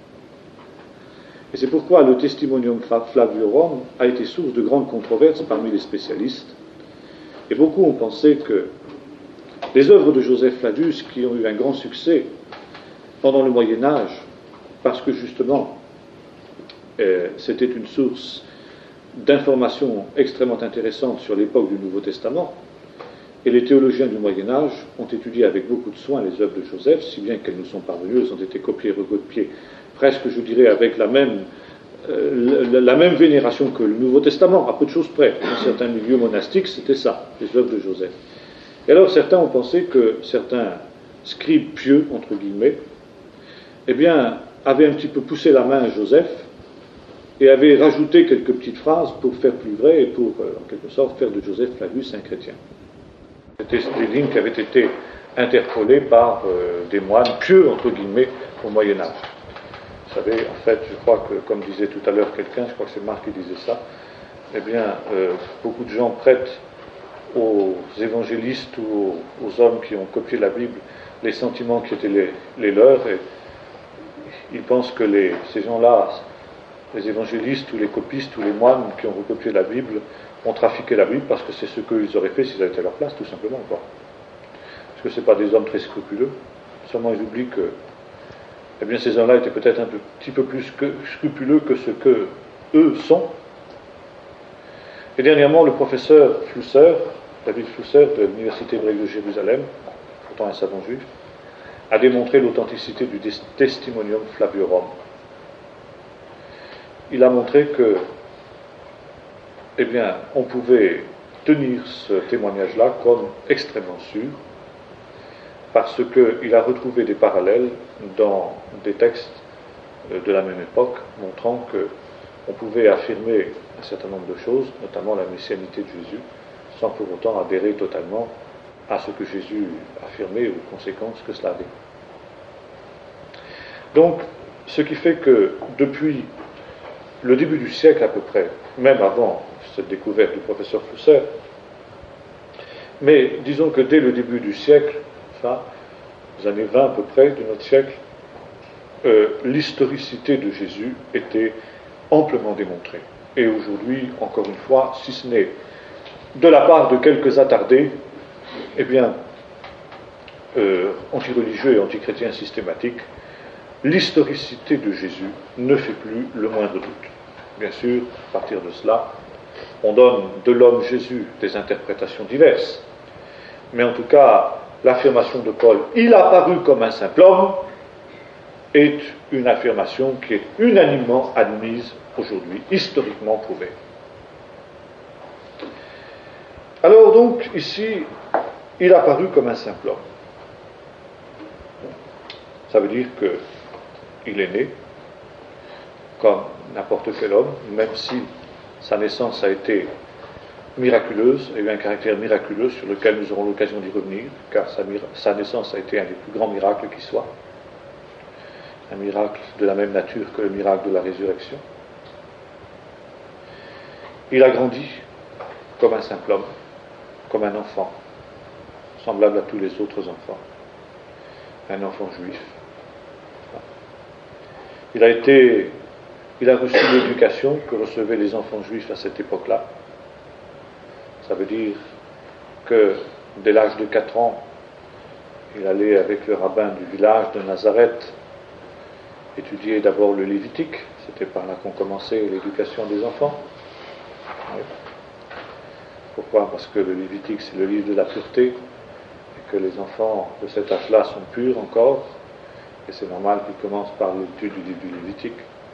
Et c'est pourquoi le Testimonium Flaviorum a été source de grandes controverses parmi les spécialistes. Et beaucoup ont pensé que les œuvres de Joseph Flavius, qui ont eu un grand succès pendant le Moyen-Âge, parce que justement, euh, c'était une source d'informations extrêmement intéressantes sur l'époque du Nouveau Testament, et les théologiens du Moyen-Âge ont étudié avec beaucoup de soin les œuvres de Joseph, si bien qu'elles nous sont parvenues, elles ont été copiées et recopiées, presque, je dirais, avec la même, euh, la, la même vénération que le Nouveau Testament, à peu de choses près. Dans certains milieux monastiques, c'était ça, les œuvres de Joseph. Et alors, certains ont pensé que certains scribes pieux, entre guillemets, eh bien, avait un petit peu poussé la main à Joseph et avait rajouté quelques petites phrases pour faire plus vrai et pour, euh, en quelque sorte, faire de Joseph Flavius un chrétien. C'était des lignes qui avaient été interpolées par euh, des moines pieux, entre guillemets, au Moyen-Âge. Vous savez, en fait, je crois que, comme disait tout à l'heure quelqu'un, je crois que c'est Marc qui disait ça, eh bien, euh, beaucoup de gens prêtent aux évangélistes ou aux, aux hommes qui ont copié la Bible les sentiments qui étaient les, les leurs, et ils pensent que les, ces gens-là, les évangélistes ou les copistes ou les moines qui ont recopié la Bible, ont trafiqué la Bible parce que c'est ce qu'ils auraient fait s'ils avaient été à leur place, tout simplement, quoi. Parce que ce n'est pas des hommes très scrupuleux, seulement ils oublient que eh bien, ces hommes-là étaient peut-être un peu, petit peu plus que, scrupuleux que ce que eux sont. Et dernièrement, le professeur Flusser, David Flusser de l'Université hébraïque de Jérusalem, pourtant un savant juif, a démontré l'authenticité du Testimonium Flaviorum. Il a montré que, eh bien, on pouvait tenir ce témoignage-là comme extrêmement sûr, parce qu'il a retrouvé des parallèles dans des textes de la même époque, montrant qu'on pouvait affirmer un certain nombre de choses, notamment la messianité de Jésus, sans pour autant adhérer totalement à ce que Jésus affirmait ou aux conséquences que cela avait. Donc, ce qui fait que depuis le début du siècle à peu près, même avant cette découverte du professeur Flusser, mais disons que dès le début du siècle, ça, les années vingt à peu près de notre siècle, euh, l'historicité de Jésus était amplement démontrée. Et aujourd'hui, encore une fois, si ce n'est de la part de quelques attardés, eh bien, euh, anti-religieux et anti-chrétiens systématiques, l'historicité de Jésus ne fait plus le moindre doute. Bien sûr, à partir de cela, on donne de l'homme Jésus des interprétations diverses. Mais en tout cas, l'affirmation de Paul, il a paru comme un simple homme, est une affirmation qui est unanimement admise aujourd'hui, historiquement prouvée. Alors donc, ici, il a paru comme un simple homme. Ça veut dire qu'il est né comme n'importe quel homme, même si sa naissance a été miraculeuse, a eu un caractère miraculeux sur lequel nous aurons l'occasion d'y revenir, car sa, sa naissance a été un des plus grands miracles qui soit, un miracle de la même nature que le miracle de la résurrection. Il a grandi comme un simple homme, comme un enfant, semblable à tous les autres enfants, un enfant juif. Il a été, il a reçu l'éducation que recevaient les enfants juifs à cette époque-là. Ça veut dire que dès l'âge de quatre ans, il allait avec le rabbin du village de Nazareth étudier d'abord le Lévitique. C'était par là qu'on commençait l'éducation des enfants. Oui. Pourquoi ? Parce que le Lévitique, c'est le livre de la pureté, et que les enfants de cet âge-là sont purs encore, et c'est normal qu'ils commencent par l'étude du livre du Lévitique.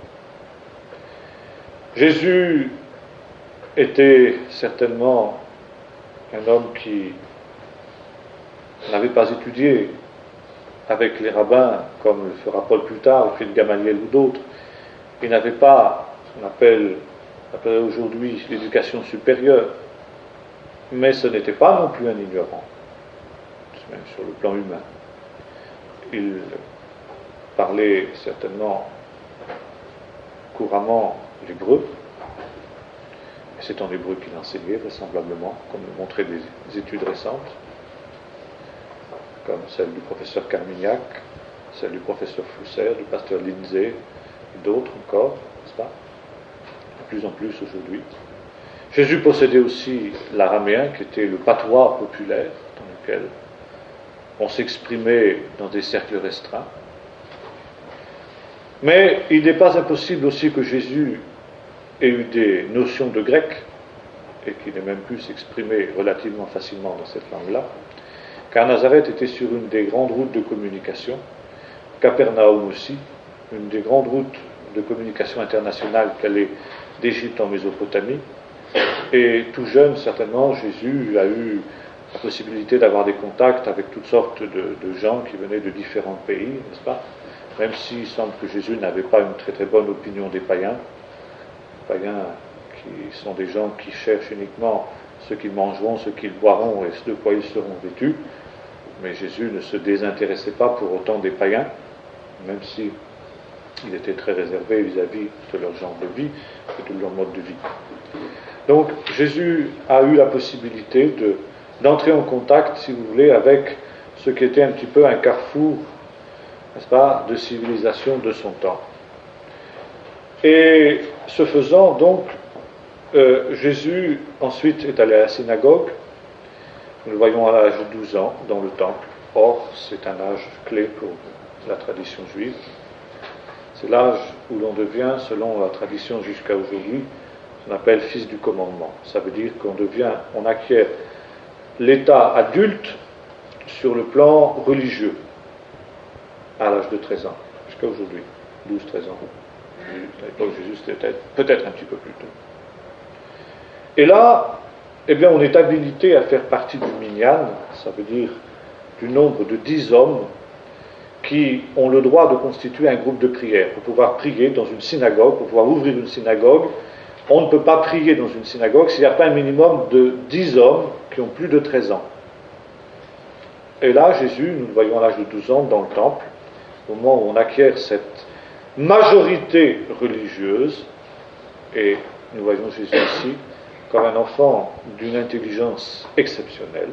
Jésus était certainement un homme qui n'avait pas étudié avec les rabbins, comme le fera Paul plus tard, le fait de Gamaliel ou d'autres. Il n'avait pas ce qu'on appelle, appelle aujourd'hui l'éducation supérieure, mais ce n'était pas non plus un ignorant, même sur le plan humain. Il parlait certainement couramment l'hébreu, et c'est en hébreu qu'il enseignait vraisemblablement, comme le montraient des études récentes, comme celle du professeur Carmignac, celle du professeur Flusser, du pasteur Lindsay, et d'autres encore, n'est-ce pas ? De plus en plus aujourd'hui. Jésus possédait aussi l'araméen, qui était le patois populaire, dans lequel on s'exprimait dans des cercles restreints. Mais il n'est pas impossible aussi que Jésus ait eu des notions de grec, et qu'il ait même pu s'exprimer relativement facilement dans cette langue-là, car Nazareth était sur une des grandes routes de communication, Capernaum aussi, une des grandes routes de communication internationale qui allait d'Égypte en Mésopotamie, et tout jeune, certainement, Jésus a eu la possibilité d'avoir des contacts avec toutes sortes de, de gens qui venaient de différents pays, n'est-ce pas ? Même s'il semble que Jésus n'avait pas une très très bonne opinion des païens, les païens qui sont des gens qui cherchent uniquement ce qu'ils mangeront, ce qu'ils boiront et ce de quoi ils seront vêtus, mais Jésus ne se désintéressait pas pour autant des païens, même si il était très réservé vis-à-vis de leur genre de vie et de leur mode de vie. Donc Jésus a eu la possibilité de, d'entrer en contact, si vous voulez, avec ce qui était un petit peu un carrefour, n'est-ce pas, de civilisation de son temps. Et ce faisant, donc, euh, Jésus ensuite est allé à la synagogue. Nous le voyons à l'âge de douze ans dans le temple. Or, c'est un âge clé pour la tradition juive. C'est l'âge où l'on devient, selon la tradition jusqu'à aujourd'hui, ce qu'on appelle fils du commandement. Ça veut dire qu'on devient, on acquiert l'état adulte sur le plan religieux à l'âge de treize ans, jusqu'à aujourd'hui, douze treize ans. À l'époque de Jésus, c'était peut-être un petit peu plus tôt. Et là, eh bien, on est habilité à faire partie du minyan, ça veut dire du nombre de dix hommes qui ont le droit de constituer un groupe de prière pour pouvoir prier dans une synagogue, pour pouvoir ouvrir une synagogue. On ne peut pas prier dans une synagogue s'il n'y a pas un minimum de dix hommes qui ont plus de treize ans. Et là, Jésus, nous le voyons à l'âge de douze ans dans le temple, au moment où on acquiert cette majorité religieuse, et nous voyons Jésus ici comme un enfant d'une intelligence exceptionnelle,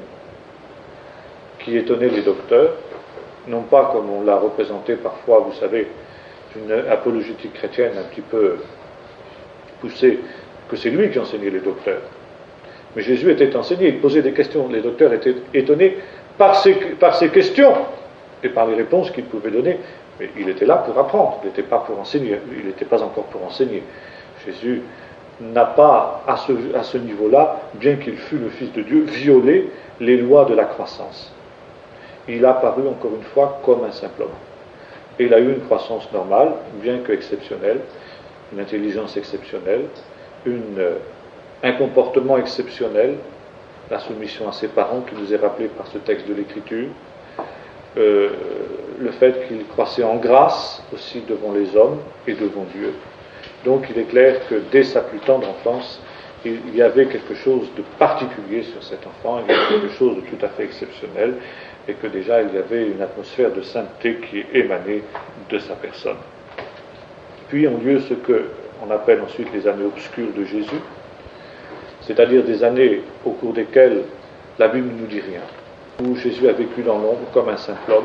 qui étonnait les docteurs, non pas comme on l'a représenté parfois, vous savez, une apologétique chrétienne un petit peu poussée, que c'est lui qui enseignait les docteurs. Mais Jésus était enseigné, il posait des questions, les docteurs étaient étonnés par ses, par ses questions et par les réponses qu'il pouvait donner. Mais il était là pour apprendre, il n'était pas pour enseigner, il n'était pas encore pour enseigner. Jésus n'a pas, à ce, à ce niveau-là, bien qu'il fût le Fils de Dieu, violé les lois de la croissance. Il a paru encore une fois comme un simple homme. Et il a eu une croissance normale, bien que exceptionnelle, une intelligence exceptionnelle, une, euh, un comportement exceptionnel, la soumission à ses parents qui nous est rappelée par ce texte de l'Écriture, euh, le fait qu'il croissait en grâce aussi devant les hommes et devant Dieu. Donc il est clair que dès sa plus tendre enfance, il y avait quelque chose de particulier sur cet enfant, il y avait quelque chose de tout à fait exceptionnel, et que déjà il y avait une atmosphère de sainteté qui émanait de sa personne. Puis ont lieu ce qu'on appelle ensuite les années obscures de Jésus, c'est-à-dire des années au cours desquelles la Bible ne nous dit rien, où Jésus a vécu dans l'ombre comme un simple homme.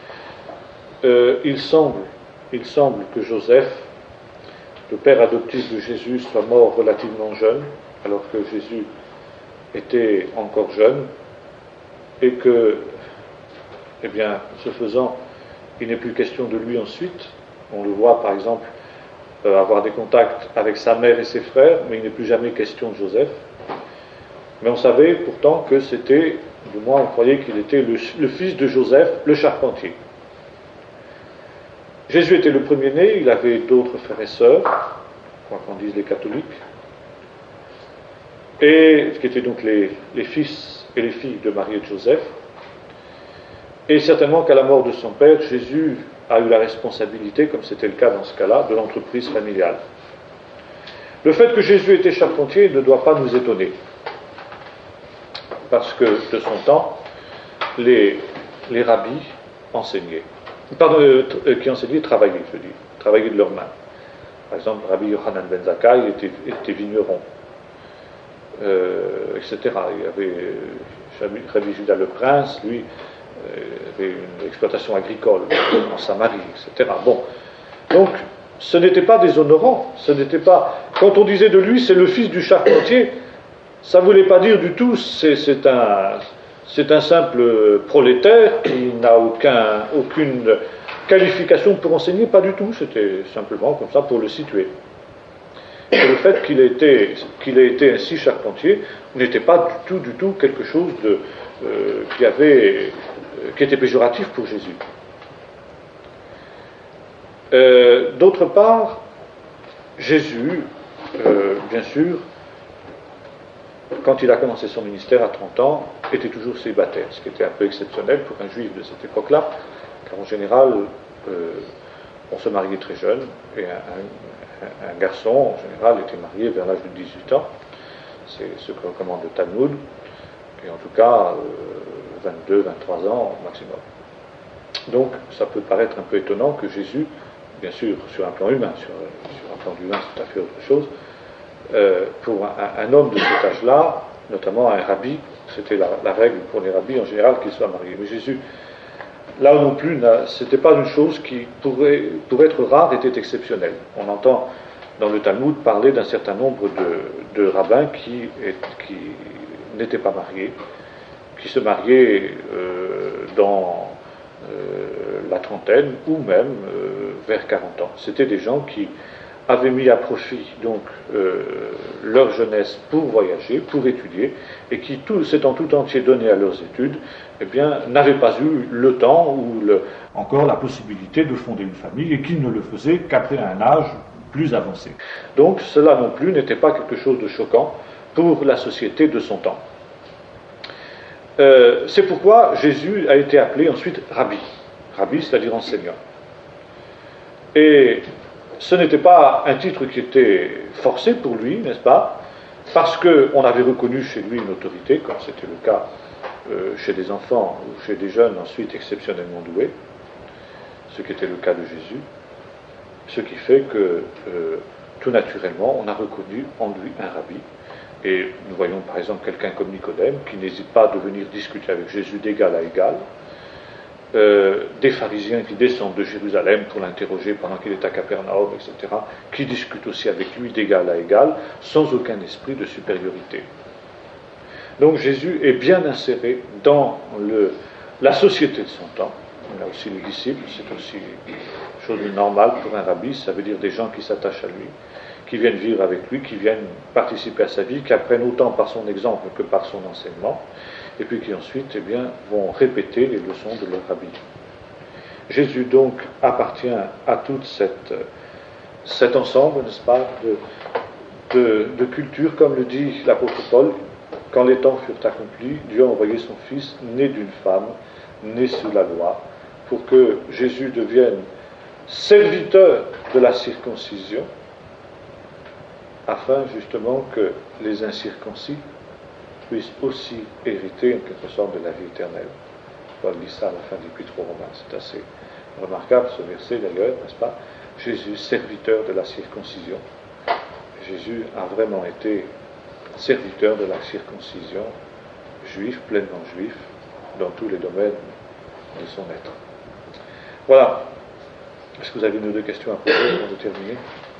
Euh, il semble, il semble que Joseph, le père adoptif de Jésus, soit mort relativement jeune, alors que Jésus était encore jeune, et que, eh bien, ce faisant, il n'est plus question de lui ensuite. On le voit, par exemple, euh, avoir des contacts avec sa mère et ses frères, mais il n'est plus jamais question de Joseph. Mais on savait pourtant que c'était, du moins on croyait qu'il était le, le fils de Joseph, le charpentier. Jésus était le premier-né, il avait d'autres frères et sœurs, quoi qu'en disent les catholiques, et qui étaient donc les, les fils et les filles de Marie et de Joseph. Et certainement qu'à la mort de son père, Jésus a eu la responsabilité, comme c'était le cas dans ce cas-là, de l'entreprise familiale. Le fait que Jésus était charpentier ne doit pas nous étonner, parce que de son temps, les, les rabbis enseignaient. Pardon, euh, euh, qui enseignaient travailler, je veux dire, travailler de leurs mains. Par exemple, Rabbi Yochanan ben Zakkai était, était vigneron, euh, et cetera. Il y avait euh, Rabbi Judas le Prince, lui, euh, avait une exploitation agricole en Samarie, et cetera. Bon, donc, ce n'était pas déshonorant, ce n'était pas... Quand on disait de lui, c'est le fils du charpentier, ça ne voulait pas dire du tout, c'est, c'est un... C'est un simple prolétaire qui n'a aucun, aucune qualification pour enseigner, pas du tout, c'était simplement comme ça pour le situer. Et le fait qu'il ait été, qu'il ait été ainsi charpentier n'était pas du tout, du tout quelque chose de, euh, qui, avait, euh, qui était péjoratif pour Jésus. Euh, d'autre part, Jésus, euh, bien sûr, quand il a commencé son ministère à trente ans, était toujours célibataire, ce qui était un peu exceptionnel pour un juif de cette époque-là, car en général, euh, on se mariait très jeune, et un, un, un garçon, en général, était marié vers l'âge de dix-huit ans, c'est ce que recommande le Talmud, et en tout cas, euh, vingt-deux, vingt-trois ans au maximum. Donc, ça peut paraître un peu étonnant que Jésus, bien sûr, sur un plan humain, sur, sur un plan humain, c'est tout à fait autre chose, euh, pour un, un homme de cet âge-là, notamment un rabbi, c'était la, la règle pour les rabbis en général qu'il soit marié. Mais Jésus, là non plus, ce n'était pas une chose qui, pourrait, pour être rare, était exceptionnelle. On entend dans le Talmud parler d'un certain nombre de, de rabbins qui, qui n'étaient pas mariés, qui se mariaient euh, dans euh, la trentaine ou même euh, vers quarante ans. C'était des gens qui avaient mis à profit donc euh, leur jeunesse pour voyager, pour étudier, et qui, tout, s'étant tout entier donné à leurs études, eh bien, n'avaient pas eu le temps ou le, encore la possibilité de fonder une famille, et qui ne le faisaient qu'après un âge plus avancé. Donc cela non plus n'était pas quelque chose de choquant pour la société de son temps. Euh, c'est pourquoi Jésus a été appelé ensuite Rabbi. Rabbi, c'est-à-dire enseignant. Et ce n'était pas un titre qui était forcé pour lui, n'est-ce pas? Parce qu'on avait reconnu chez lui une autorité, comme c'était le cas euh, chez des enfants ou chez des jeunes ensuite exceptionnellement doués, ce qui était le cas de Jésus, ce qui fait que euh, tout naturellement on a reconnu en lui un rabbi. Et nous voyons par exemple quelqu'un comme Nicodème qui n'hésite pas à venir discuter avec Jésus d'égal à égal, euh, des pharisiens qui descendent de Jérusalem pour l'interroger pendant qu'il est à Capernaum, et cetera, qui discutent aussi avec lui d'égal à égal, sans aucun esprit de supériorité. Donc Jésus est bien inséré dans le, la société de son temps. On a aussi les disciples, c'est aussi chose normale pour un rabbi, ça veut dire des gens qui s'attachent à lui, qui viennent vivre avec lui, qui viennent participer à sa vie, qui apprennent autant par son exemple que par son enseignement, et puis qui ensuite eh bien, vont répéter les leçons de leur rabbi. Jésus donc appartient à tout cette, cet ensemble, n'est-ce pas, de, de, de culture, comme le dit l'apôtre Paul, quand les temps furent accomplis, Dieu a envoyé son Fils, né d'une femme, né sous la loi, pour que Jésus devienne serviteur de la circoncision, afin justement que les incirconcis puissent aussi hériter en quelque sorte de la vie éternelle. Paul dit ça à la fin de l'Épître aux Romains. C'est assez remarquable ce verset d'ailleurs, n'est-ce pas? Jésus, serviteur de la circoncision. Jésus a vraiment été serviteur de la circoncision, juif, pleinement juif, dans tous les domaines de son être. Voilà. Est-ce que vous avez une ou deux questions à poser avant de terminer?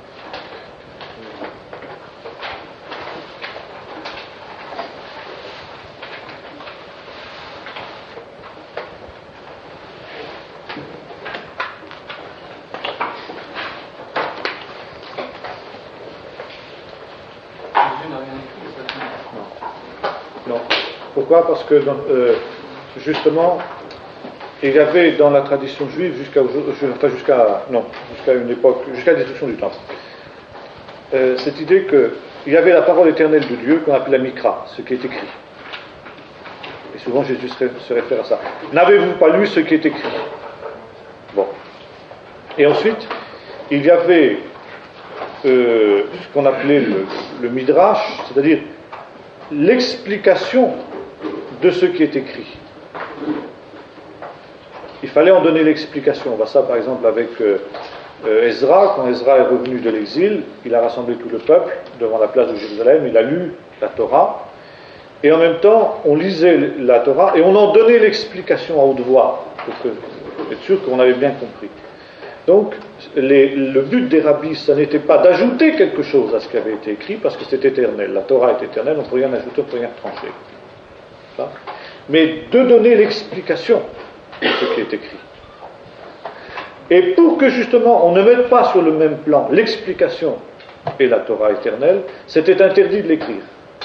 Non. Pourquoi? Parce que dans, euh, justement, il y avait dans la tradition juive jusqu'à enfin jusqu'à non jusqu'à une époque, jusqu'à la destruction du temple, euh, cette idée qu'il y avait la parole éternelle de Dieu qu'on appelle la Mikra, ce qui est écrit. Et souvent Jésus se, se réfère à ça. N'avez-vous pas lu ce qui est écrit? Bon. Et ensuite, il y avait euh, ce qu'on appelait le, le Midrash, c'est-à-dire l'explication de ce qui est écrit. Il fallait en donner l'explication. On voit ça par exemple avec euh, euh, Ezra. Quand Ezra est revenu de l'exil, il a rassemblé tout le peuple devant la place de Jérusalem, il a lu la Torah, et en même temps on lisait la Torah et on en donnait l'explication à haute voix pour que, être sûr qu'on avait bien compris. Donc les, le but des rabbis, ça n'était pas d'ajouter quelque chose à ce qui avait été écrit, parce que c'était éternel. La Torah est éternelle, on ne peut rien ajouter, on ne peut rien trancher. Ça. Mais de donner l'explication de ce qui est écrit. Et pour que justement on ne mette pas sur le même plan l'explication et la Torah éternelle, c'était interdit de l'écrire.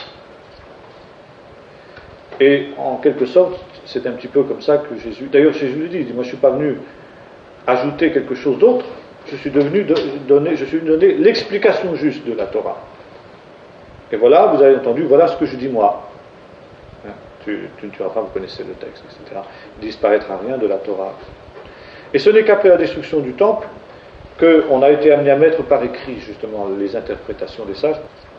Et en quelque sorte, c'est un petit peu comme ça que Jésus... D'ailleurs Jésus le dit, il dit, moi je ne suis pas venu ajouter quelque chose d'autre, je suis devenu de donner, je suis venu donner l'explication juste de la Torah. Et voilà, vous avez entendu, voilà ce que je dis moi. Hein, tu, tu ne tueras pas, vous connaissez le texte, et cetera. Il disparaîtra rien de la Torah. Et ce n'est qu'après la destruction du temple qu'on a été amené à mettre par écrit justement les interprétations des sages.